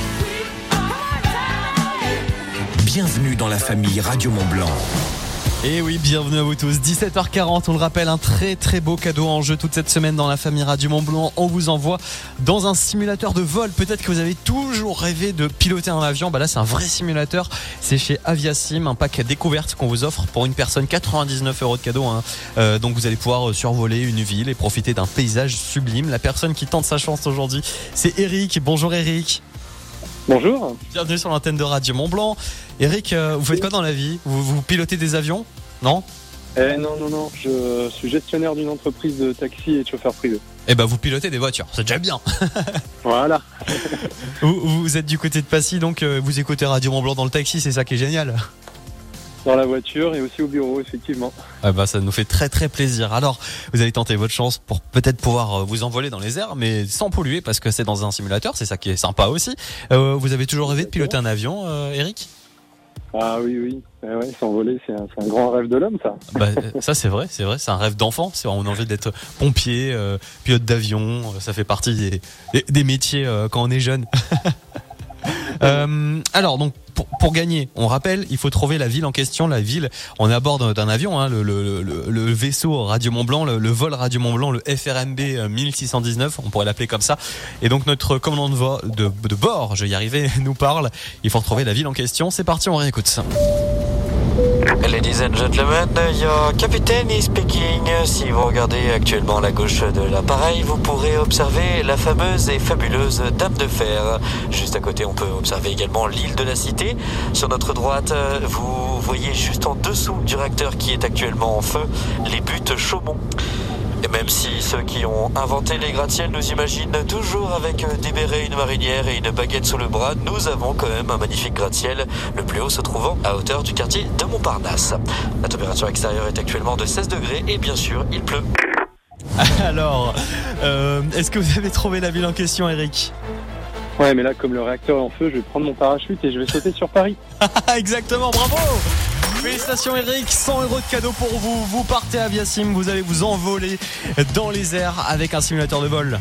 Bienvenue dans la famille Radio Mont-Blanc. Et oui, bienvenue à vous tous. dix-sept heures quarante, on le rappelle, un très très beau cadeau en jeu toute cette semaine dans la famille Radio Mont-Blanc. On vous envoie dans un simulateur de vol. Peut-être que vous avez toujours rêvé de piloter un avion. Bah là, c'est un vrai simulateur. C'est chez Aviasim, un pack découverte qu'on vous offre pour une personne, quatre-vingt-dix-neuf euros de cadeau. Hein. Euh, donc vous allez pouvoir survoler une ville et profiter d'un paysage sublime. La personne qui tente sa chance aujourd'hui, c'est Eric. Bonjour Eric. Bonjour. Bienvenue sur l'antenne de Radio Mont-Blanc. Eric, euh, vous faites quoi dans la vie? vous, vous pilotez des avions? Non eh Non, non, non. Je suis gestionnaire d'une entreprise de taxi et de chauffeur privé. Eh ben, vous pilotez des voitures, c'est déjà bien. Voilà. vous, vous êtes du côté de Passy, donc euh, vous écoutez Radio Mont-Blanc dans le taxi, c'est ça qui est génial. Dans la voiture et aussi au bureau, effectivement. Ah bah, ça nous fait très très plaisir. Alors, vous allez tenter votre chance pour peut-être pouvoir vous envoler dans les airs, mais sans polluer, parce que c'est dans un simulateur, c'est ça qui est sympa aussi. Euh, vous avez toujours rêvé de piloter un avion, euh, Eric ? Ah oui, oui. Eh ouais, s'envoler, c'est un, c'est un grand rêve de l'homme, ça. Bah, ça, c'est vrai, c'est vrai. C'est un rêve d'enfant. C'est, on a envie d'être pompier, euh, pilote d'avion. Ça fait partie des, des, des métiers euh, quand on est jeune. euh, alors, donc, pour, pour gagner, on rappelle, il faut trouver la ville en question. La ville, on est à bord d'un avion, hein, le, le, le, le vaisseau Radio Mont-Blanc, le, le vol Radio Mont-Blanc, le F R M B mille six cent dix-neuf, on pourrait l'appeler comme ça. Et donc notre commandant de, vo- de, de bord, je vais y arriver, nous parle. Il faut retrouver la ville en question. C'est parti, on réécoute. Ladies and gentlemen, your captain is speaking. Si vous regardez actuellement à la gauche de l'appareil, vous pourrez observer la fameuse et fabuleuse Dame de Fer. Juste à côté, on peut observer également l'île de la Cité. Sur notre droite, vous voyez juste en dessous du réacteur qui est actuellement en feu, les buttes Chaumont. Et même si ceux qui ont inventé les gratte-ciels nous imaginent toujours avec des bérets, une marinière et une baguette sous le bras, nous avons quand même un magnifique gratte-ciel, le plus haut se trouvant à hauteur du quartier de Montparnasse. La température extérieure est actuellement de seize degrés et bien sûr, il pleut. Alors, euh, est-ce que vous avez trouvé la ville en question, Eric ? Ouais, mais là, comme le réacteur est en feu, je vais prendre mon parachute et je vais sauter sur Paris. Exactement, bravo! Félicitations Eric, cent euros de cadeau pour vous. Vous partez à Aviasim, vous allez vous envoler dans les airs avec un simulateur de vol.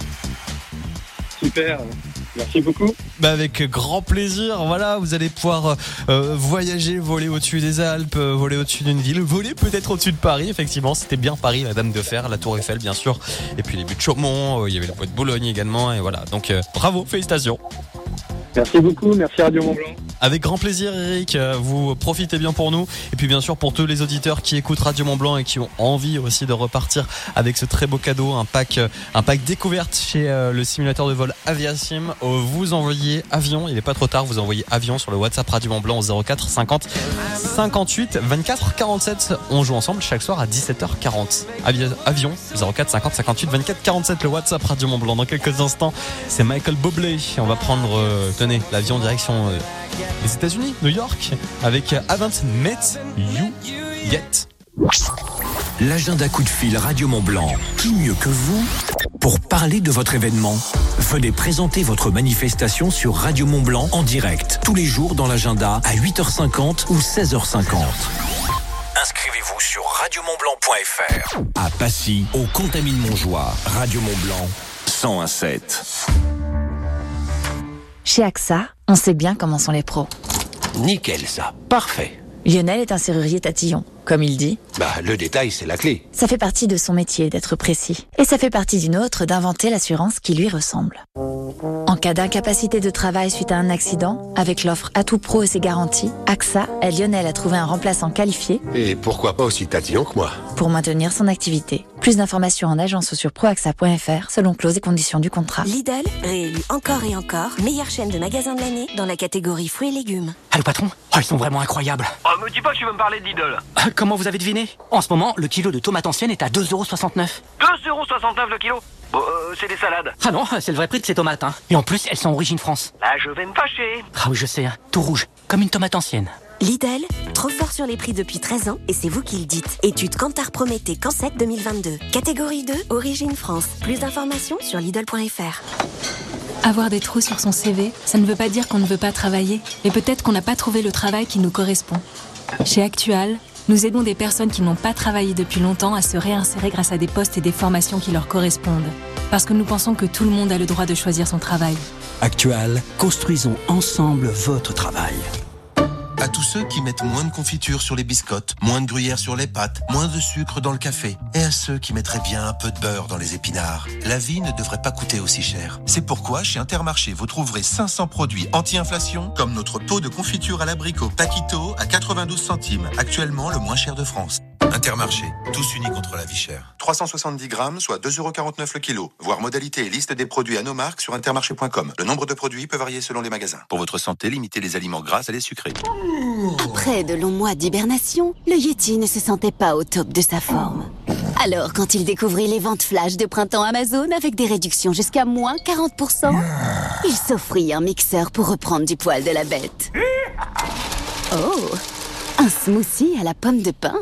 Super, merci beaucoup. Bah avec grand plaisir, voilà, vous allez pouvoir euh, voyager, voler au-dessus des Alpes, euh, voler au-dessus d'une ville, voler peut-être au-dessus de Paris, effectivement, c'était bien Paris, la Dame de Fer, la Tour Eiffel bien sûr, et puis les buttes Chaumont, euh, il y avait le bois de Boulogne également, et voilà, donc euh, bravo, félicitations. Merci beaucoup, merci Radio Mont-Blanc. Avec grand plaisir Eric, vous profitez bien pour nous et puis bien sûr pour tous les auditeurs qui écoutent Radio Mont-Blanc et qui ont envie aussi de repartir avec ce très beau cadeau, un pack, un pack découverte chez le simulateur de vol Aviasim. Vous envoyez avion, il n'est pas trop tard, vous envoyez avion sur le WhatsApp Radio Mont-Blanc au zéro quatre cinquante cinquante-huit vingt-quatre quarante-sept. On joue ensemble chaque soir à dix-sept heures quarante. Avion zéro quatre cinquante cinquante-huit vingt-quatre quarante-sept, le WhatsApp Radio Mont-Blanc. Dans quelques instants, c'est Michael Bublé. On va prendre, euh, tenez, l'avion direction euh, les États-Unis, New York, avec Haven't Met You Yet. L'agenda coup de fil Radio Mont-Blanc. Qui mieux que vous pour parler de votre événement? Venez présenter votre manifestation sur Radio Mont-Blanc en direct, tous les jours dans l'agenda à huit heures cinquante ou seize heures cinquante. Inscrivez-vous sur radio mont blanc point f r. À Passy, au Contamine-Montjoie, Radio Mont-Blanc, cent un sept. Chez A X A, on sait bien comment sont les pros. Nickel ça, parfait. Lionel est un serrurier tatillon, comme il dit. Bah, le détail, c'est la clé. Ça fait partie de son métier d'être précis. Et ça fait partie d'une autre d'inventer l'assurance qui lui ressemble. En cas d'incapacité de travail suite à un accident, avec l'offre Atout Pro et ses garanties, A X A aide Lionel à trouver un remplaçant qualifié. Et pourquoi pas aussi tatillon que moi. Pour maintenir son activité. Plus d'informations en agence ou sur proaxa point f r selon clauses et conditions du contrat. Lidl, réélu encore et encore, meilleure chaîne de magasins de l'année dans la catégorie fruits et légumes. Allô patron? Oh, ils sont vraiment incroyables. Oh, me dis pas que tu veux me parler de Lidl. Comment vous avez deviné? En ce moment, le kilo de tomates anciennes est à deux euros soixante-neuf. deux euros soixante-neuf le kilo? Bon, euh, c'est des salades. Ah non, c'est le vrai prix de ces tomates, hein. Et en plus, elles sont origine France. Là, je vais me fâcher. Ah oui, je sais, hein. Tout rouge, comme une tomate ancienne. Lidl, trop fort sur les prix depuis treize ans et c'est vous qui le dites. Étude Kantar Prométhée Canset deux mille vingt-deux. Catégorie deux, origine France. Plus d'informations sur lidl point f r. Avoir des trous sur son C V, ça ne veut pas dire qu'on ne veut pas travailler, mais peut-être qu'on n'a pas trouvé le travail qui nous correspond. Chez Actual, nous aidons des personnes qui n'ont pas travaillé depuis longtemps à se réinsérer grâce à des postes et des formations qui leur correspondent. Parce que nous pensons que tout le monde a le droit de choisir son travail. Actual, construisons ensemble votre travail. À tous ceux qui mettent moins de confiture sur les biscottes, moins de gruyère sur les pâtes, moins de sucre dans le café, et à ceux qui mettraient bien un peu de beurre dans les épinards, la vie ne devrait pas coûter aussi cher. C'est pourquoi chez Intermarché, vous trouverez cinq cents produits anti-inflation, comme notre pot de confiture à l'abricot Paquito à quatre-vingt-douze centimes, actuellement le moins cher de France. Intermarché, tous unis contre la vie chère. trois cent soixante-dix grammes, soit deux euros quarante-neuf le kilo. Voir modalité et liste des produits à nos marques sur intermarché point com. Le nombre de produits peut varier selon les magasins. Pour votre santé, limitez les aliments gras et les sucrés. Après de longs mois d'hibernation, le Yeti ne se sentait pas au top de sa forme. Alors, quand il découvrit les ventes flash de printemps Amazon avec des réductions jusqu'à moins quarante pour cent, il s'offrit un mixeur pour reprendre du poil de la bête. Oh, un smoothie à la pomme de pin.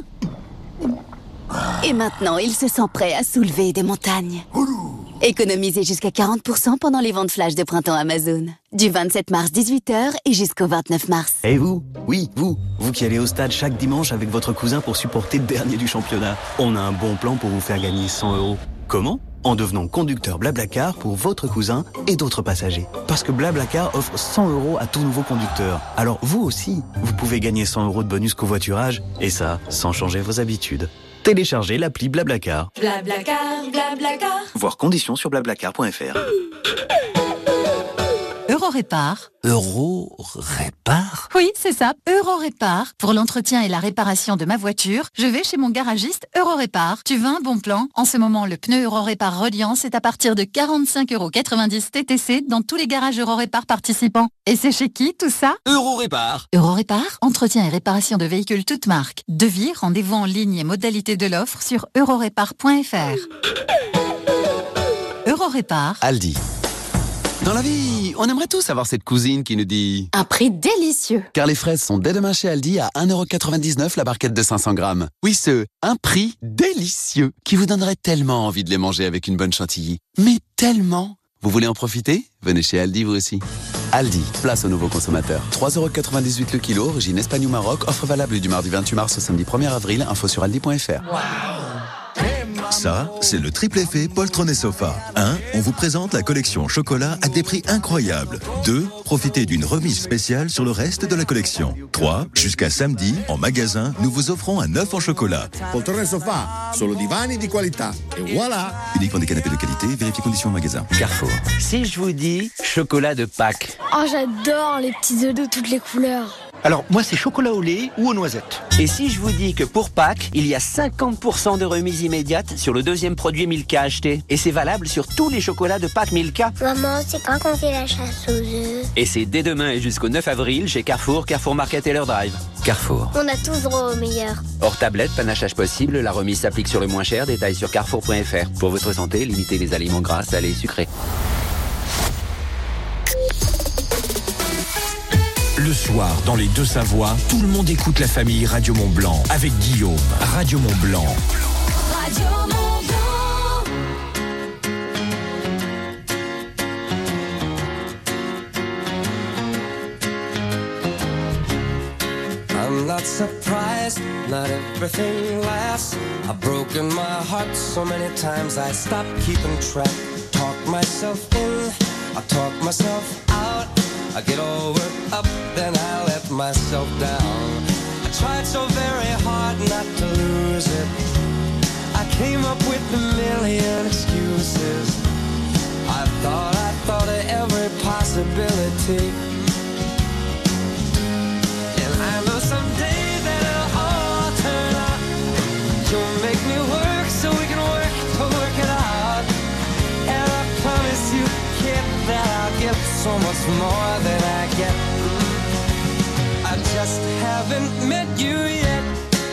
Et maintenant, il se sent prêt à soulever des montagnes. Économisez jusqu'à quarante pour cent pendant les ventes flash de printemps Amazon. Du vingt-sept mars dix-huit heures et jusqu'au vingt-neuf mars. Et vous? Oui, vous. Vous qui allez au stade chaque dimanche avec votre cousin pour supporter le dernier du championnat. On a un bon plan pour vous faire gagner cent euros. Comment? En devenant conducteur Blablacar pour votre cousin et d'autres passagers. Parce que Blablacar offre cent euros à tout nouveau conducteur. Alors vous aussi, vous pouvez gagner cent euros de bonus covoiturage. Et ça, sans changer vos habitudes. Téléchargez l'appli Blablacar. Blablacar, Blablacar. Voir conditions sur blablacar point f r. Eurorépar. Eurorépar? Oui, c'est ça, Eurorépar. Pour l'entretien et la réparation de ma voiture, je vais chez mon garagiste Eurorépar. Tu veux un bon plan? En ce moment, le pneu Eurorépar Reliance est à partir de quarante-cinq euros quatre-vingt-dix T T C dans tous les garages Eurorépar participants. Et c'est chez qui tout ça? Eurorépar. Eurorépar, entretien et réparation de véhicules toutes marques. Devis, rendez-vous en ligne et modalités de l'offre sur eurorépar point f r. Eurorépar. Aldi. Dans la vie, on aimerait tous avoir cette cousine qui nous dit un prix délicieux. Car les fraises sont dès demain chez Aldi à un euro quatre-vingt-dix-neuf la barquette de cinq cents grammes. Oui, ce un prix délicieux qui vous donnerait tellement envie de les manger avec une bonne chantilly. Mais tellement. Vous voulez en profiter? Venez chez Aldi vous aussi. Aldi, place aux nouveaux consommateurs. trois euros quatre-vingt-dix-huit le kilo, origine Espagne ou Maroc, offre valable du mardi vingt-huit mars au samedi premier avril, info sur aldi point f r. Wow. Ça, c'est le triple effet Poltron Sofa. un. On vous présente la collection chocolat à des prix incroyables. deux. Profitez d'une remise spéciale sur le reste de la collection. trois. Jusqu'à samedi, en magasin, nous vous offrons un œuf en chocolat. Poltron Sofa, solo divani di qualità. Et voilà. Uniquement des canapés de qualité, vérifiez conditions en magasin. Carrefour. Si je vous dis chocolat de Pâques. Oh, j'adore les petits œufs de toutes les couleurs. Alors, moi, c'est chocolat au lait ou aux noisettes. Et si je vous dis que pour Pâques, il y a cinquante pour cent de remise immédiate sur le deuxième produit Milka acheté. Et c'est valable sur tous les chocolats de Pâques Milka. Maman, c'est quand qu'on fait la chasse aux œufs? Et c'est dès demain et jusqu'au neuf avril chez Carrefour, Carrefour Market et leur Drive. Carrefour. On a tous droit au meilleur. Hors tablette, panachage possible, la remise s'applique sur le moins cher, détail sur carrefour point f r. Pour votre santé, limitez les aliments gras, salés et sucrés. Le soir, dans les Deux-Savoies, tout le monde écoute la famille Radio Mont-Blanc avec Guillaume. Radio Mont-Blanc. Radio Mont-Blanc. I'm not surprised, not everything lasts. I've broken my heart so many times I stopped keeping track. Talk myself in, I talk myself out. I get all worked up, then I let myself down. I tried so very hard not to lose it. I came up with a million excuses. I thought, I thought of every possibility. And I know someday that it'll all turn out. You'll make me work so we can work to work it out. And I promise you, kid, that I'll get so much more than I get. I just haven't met you yet.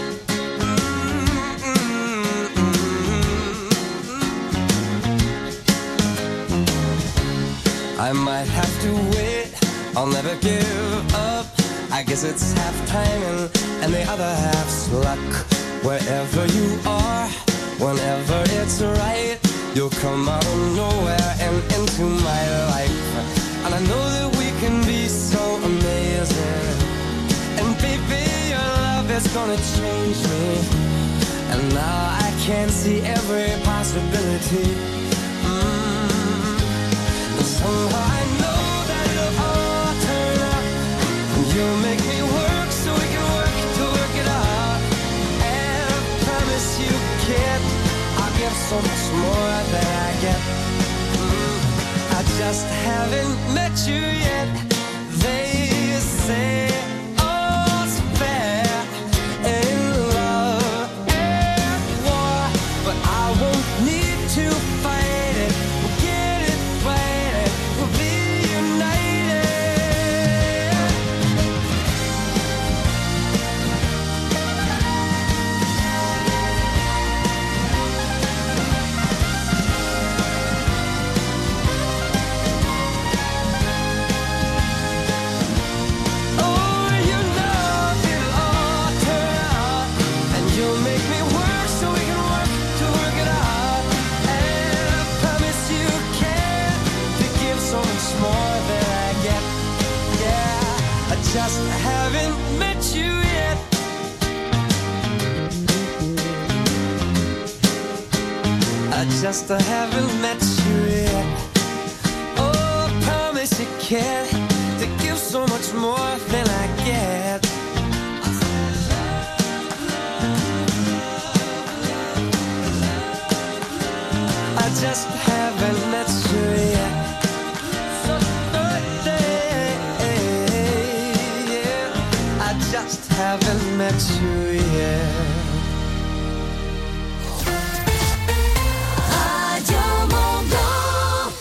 I might have to wait, I'll never give up. I guess it's half timing and the other half's luck. Wherever you are, whenever it's right, you'll come out of nowhere and into my life. And I know that we can be so amazing. And baby, your love is gonna change me. And now I can see every possibility. Mm. And somehow I know you'll make me work so we can work to work it out. And I promise you, kid, I'll give so much more than I get. Mm, I just haven't met you yet. They say all's fair in love and war, but I won't need to fight it. We'll get it, fight it, we'll be united. Just haven't met you yet. I just haven't met you yet. Oh, I promise you can't to give so much more than I get. I just haven't met you yet. Just haven't met you yet. Radio Mont Blanc.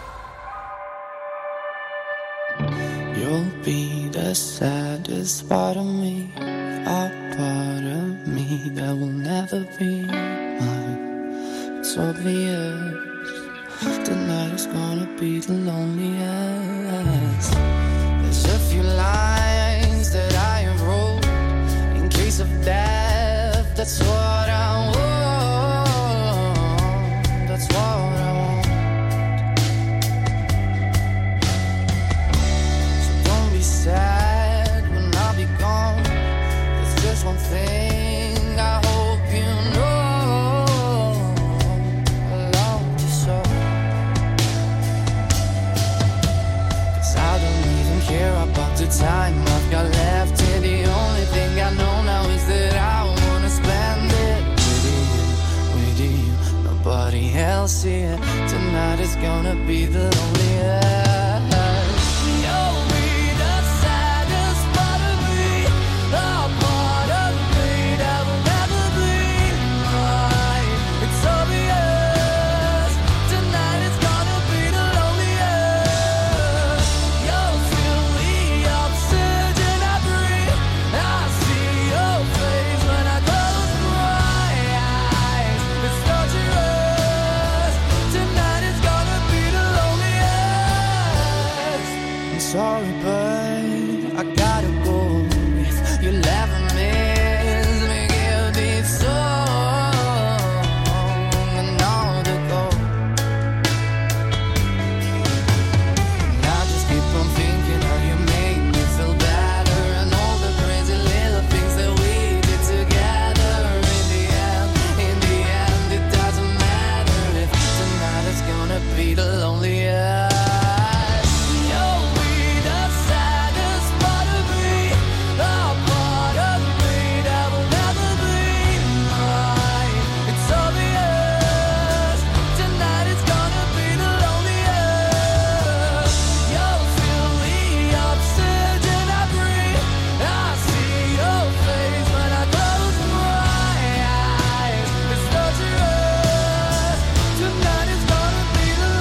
You'll be the saddest part of me, a part of me that will never be mine. It's obvious tonight is gonna be the loneliest. There's a few lines that I have wrote in case of death. That's what I want. That's what I want. So don't be sad when I'll be gone. There's just one thing I hope you know. I love you so. 'Cause I don't even care about the time I've got left here. The only thing I know now is that I wanna spend it with you, with you, nobody else here. Tonight is gonna be the loneliest. You'll be the saddest part of me, a part of me that will never be mine. It's obvious tonight is gonna be the loneliest. You'll feel the oxygen I breathe. I see your face when I close my eyes. It's torturous. Tonight is gonna be the loneliest. I'm sorry, but I gotta go. If you'll ever miss me, give this song another go. And I just keep on thinking how you make me feel better, and all the crazy little things that we did together. In the end, in the end, it doesn't matter if tonight is gonna be the loneliest. You'll be the saddest part of me, a part of me that will never be mine. It's obvious tonight is gonna be the loneliest. You'll feel the oxygen I breathe. I see your face when I close my eyes. It's torturous. Tonight is gonna be the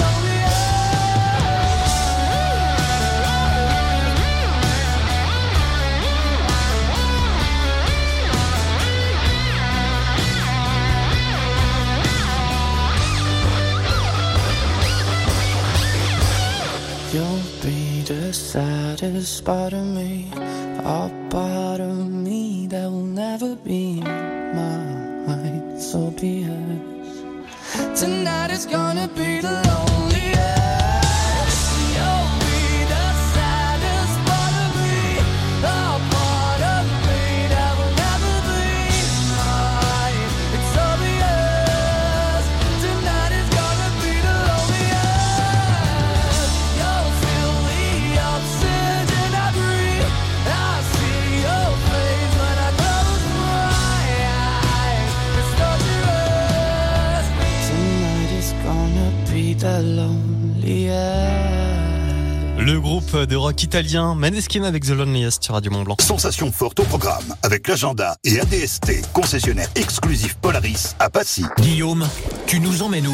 loneliest. You'll be the saddest part of me, a part of me that will never be mine. So be it. Tonight is gonna be the loneliest. You'll be the saddest part of me, a part of me that will never be mine. It's obvious. Tonight is gonna be the loneliest. You'll feel the oxygen I breathe. I Le groupe de rock italien Maneskin avec The Loneliest sur Radio Mont-Blanc. Sensation forte au programme avec l'agenda et A D S T, concessionnaire exclusif Polaris à Passy. Guillaume, tu nous emmènes où ?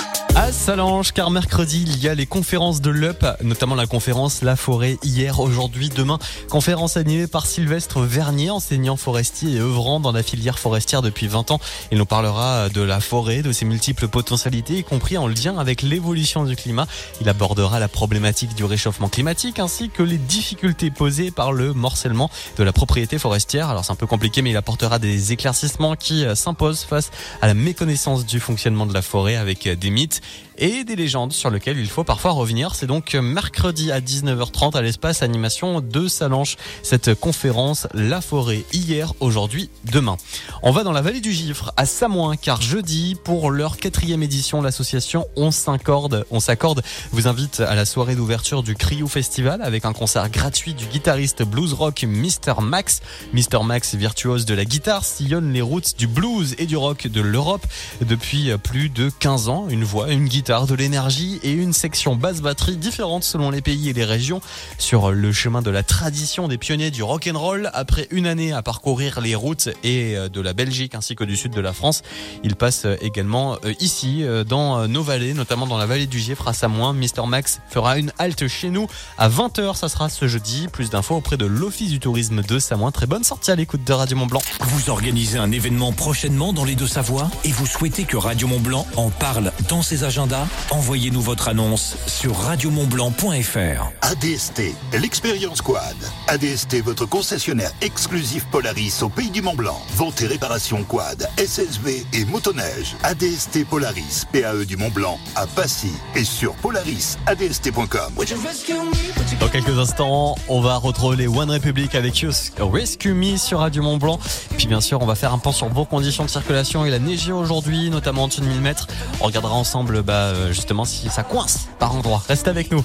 À Salanches, car mercredi, il y a les conférences de l'U P, notamment la conférence La Forêt, hier, aujourd'hui, demain. Conférence animée par Sylvestre Vernier, enseignant forestier et œuvrant dans la filière forestière depuis vingt ans. Il nous parlera de la forêt, de ses multiples potentialités, y compris en lien avec l'évolution du climat. Il abordera la problématique du réchauffement climatique, ainsi que les difficultés posées par le morcellement de la propriété forestière. Alors c'est un peu compliqué, mais il apportera des éclaircissements qui s'imposent face à la méconnaissance du fonctionnement de la forêt, avec des mythes et des légendes sur lesquelles il faut parfois revenir. C'est donc mercredi à dix-neuf heures trente à l'espace animation de Salanches. Cette conférence La Forêt, hier, aujourd'hui, demain. On va dans la vallée du Gifre, à Samoin, car jeudi, pour leur quatrième édition, l'association On s'accorde, On s'accorde vous invite à la soirée d'ouverture du Criou Festival avec un concert gratuit du guitariste blues rock Mister Max. Mister Max, virtuose de la guitare, sillonne les routes du blues et du rock de l'Europe depuis plus de quinze ans. Une voix, une guitare, de l'énergie et une section basse batterie différente selon les pays et les régions. Sur le chemin de la tradition des pionniers du rock'n'roll, après une année à parcourir les routes et de la Belgique ainsi que du sud de la France, il passe également ici dans nos vallées, notamment dans la vallée du Gifre à Samoin. Mister Max fera une halte chez nous à vingt heures, ça sera ce jeudi. Plus d'infos auprès de l'Office du tourisme de Samoin. Très bonne sortie à l'écoute de Radio Mont-Blanc. Vous organisez un événement prochainement dans les Deux-Savoies et vous souhaitez que Radio Mont-Blanc en parle dans ses agendas? Envoyez-nous votre annonce sur radio mont blanc point f r. A D S T, l'expérience quad. A D S T, votre concessionnaire exclusif Polaris au pays du Mont-Blanc. Vente et réparation quad, S S V et motoneige. A D S T Polaris, P A E du Mont-Blanc, à Passy et sur polaris a d s t point com. Dans quelques instants, on va retrouver les One Republic avec Rescue Me sur Radio Mont-Blanc. Puis bien sûr, on va faire un point sur vos conditions de circulation. Il a neigé aujourd'hui, notamment en dessous de mille mètres. On regardera ensemble bah, justement si ça coince par endroit. Restez avec nous.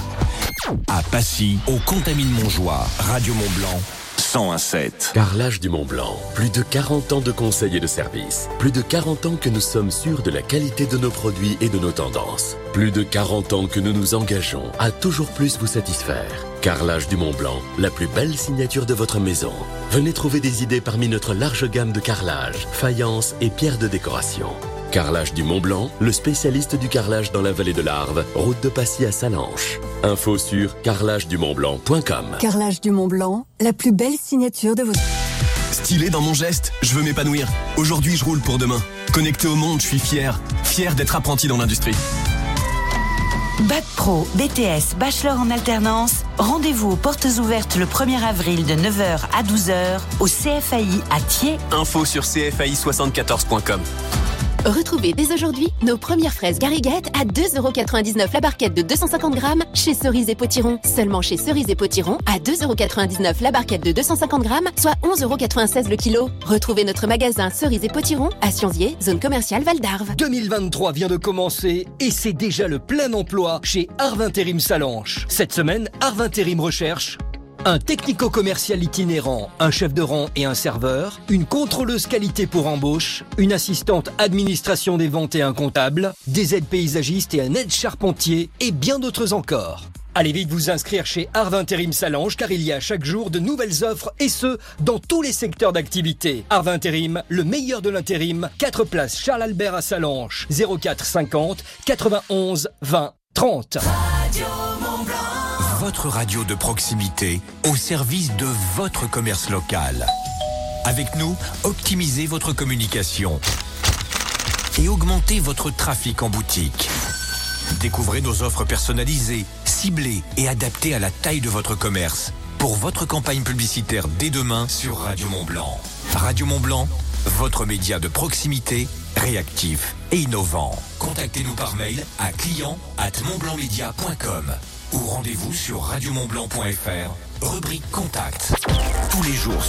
À Passy, au Contamine-Montjoie, Radio Mont-Blanc, cent un virgule sept. Carrelage du Mont-Blanc. Plus de quarante ans de conseils et de services. Plus de quarante ans que nous sommes sûrs de la qualité de nos produits et de nos tendances. Plus de quarante ans que nous nous engageons à toujours plus vous satisfaire. Carrelage du Mont-Blanc, la plus belle signature de votre maison. Venez trouver des idées parmi notre large gamme de carrelage, faïence et pierres de décoration. Carrelage du Mont-Blanc, le spécialiste du carrelage dans la vallée de l'Arve, route de Passy à Salanches. Info sur carrelage du mont blanc point com. Carrelage du Mont-Blanc, la plus belle signature de votre... Stylé dans mon geste, je veux m'épanouir. Aujourd'hui, je roule pour demain. Connecté au monde, je suis fier. Fier d'être apprenti dans l'industrie. Bac Pro, B T S, Bachelor en alternance, rendez-vous aux portes ouvertes le premier avril de neuf heures à douze heures au C F A I à Thiers. Info sur c f a i soixante-quatorze point com. Retrouvez dès aujourd'hui nos premières fraises Gariguette à deux euros quatre-vingt-dix-neuf la barquette de deux cent cinquante grammes chez Cerise et Potiron. Seulement chez Cerise et Potiron à deux euros quatre-vingt-dix-neuf la barquette de deux cent cinquante grammes, soit onze euros quatre-vingt-seize le kilo. Retrouvez notre magasin Cerise et Potiron à Sionzier, zone commerciale Val d'Arve. deux mille vingt-trois vient de commencer et c'est déjà le plein emploi chez Arve Intérim Salanches. Cette semaine, Arve Intérim recherche un technico-commercial itinérant, un chef de rang et un serveur, une contrôleuse qualité pour embauche, une assistante administration des ventes et un comptable, des aides paysagistes et un aide charpentier et bien d'autres encore. Allez vite vous inscrire chez Arve Intérim Salanches car il y a chaque jour de nouvelles offres et ce, dans tous les secteurs d'activité. Arve Intérim, le meilleur de l'intérim, quatre places Charles Albert à Salanches, zéro quatre cinquante quatre-vingt-onze vingt trente. Votre radio de proximité au service de votre commerce local. Avec nous, optimisez votre communication et augmentez votre trafic en boutique. Découvrez nos offres personnalisées, ciblées et adaptées à la taille de votre commerce pour votre campagne publicitaire dès demain sur Radio Mont-Blanc. Radio Mont-Blanc, votre média de proximité, réactif et innovant. Contactez-nous par mail à client arobase montblancmedia point com ou rendez-vous sur radio mont blanc point f r, rubrique Contact. Tous les jours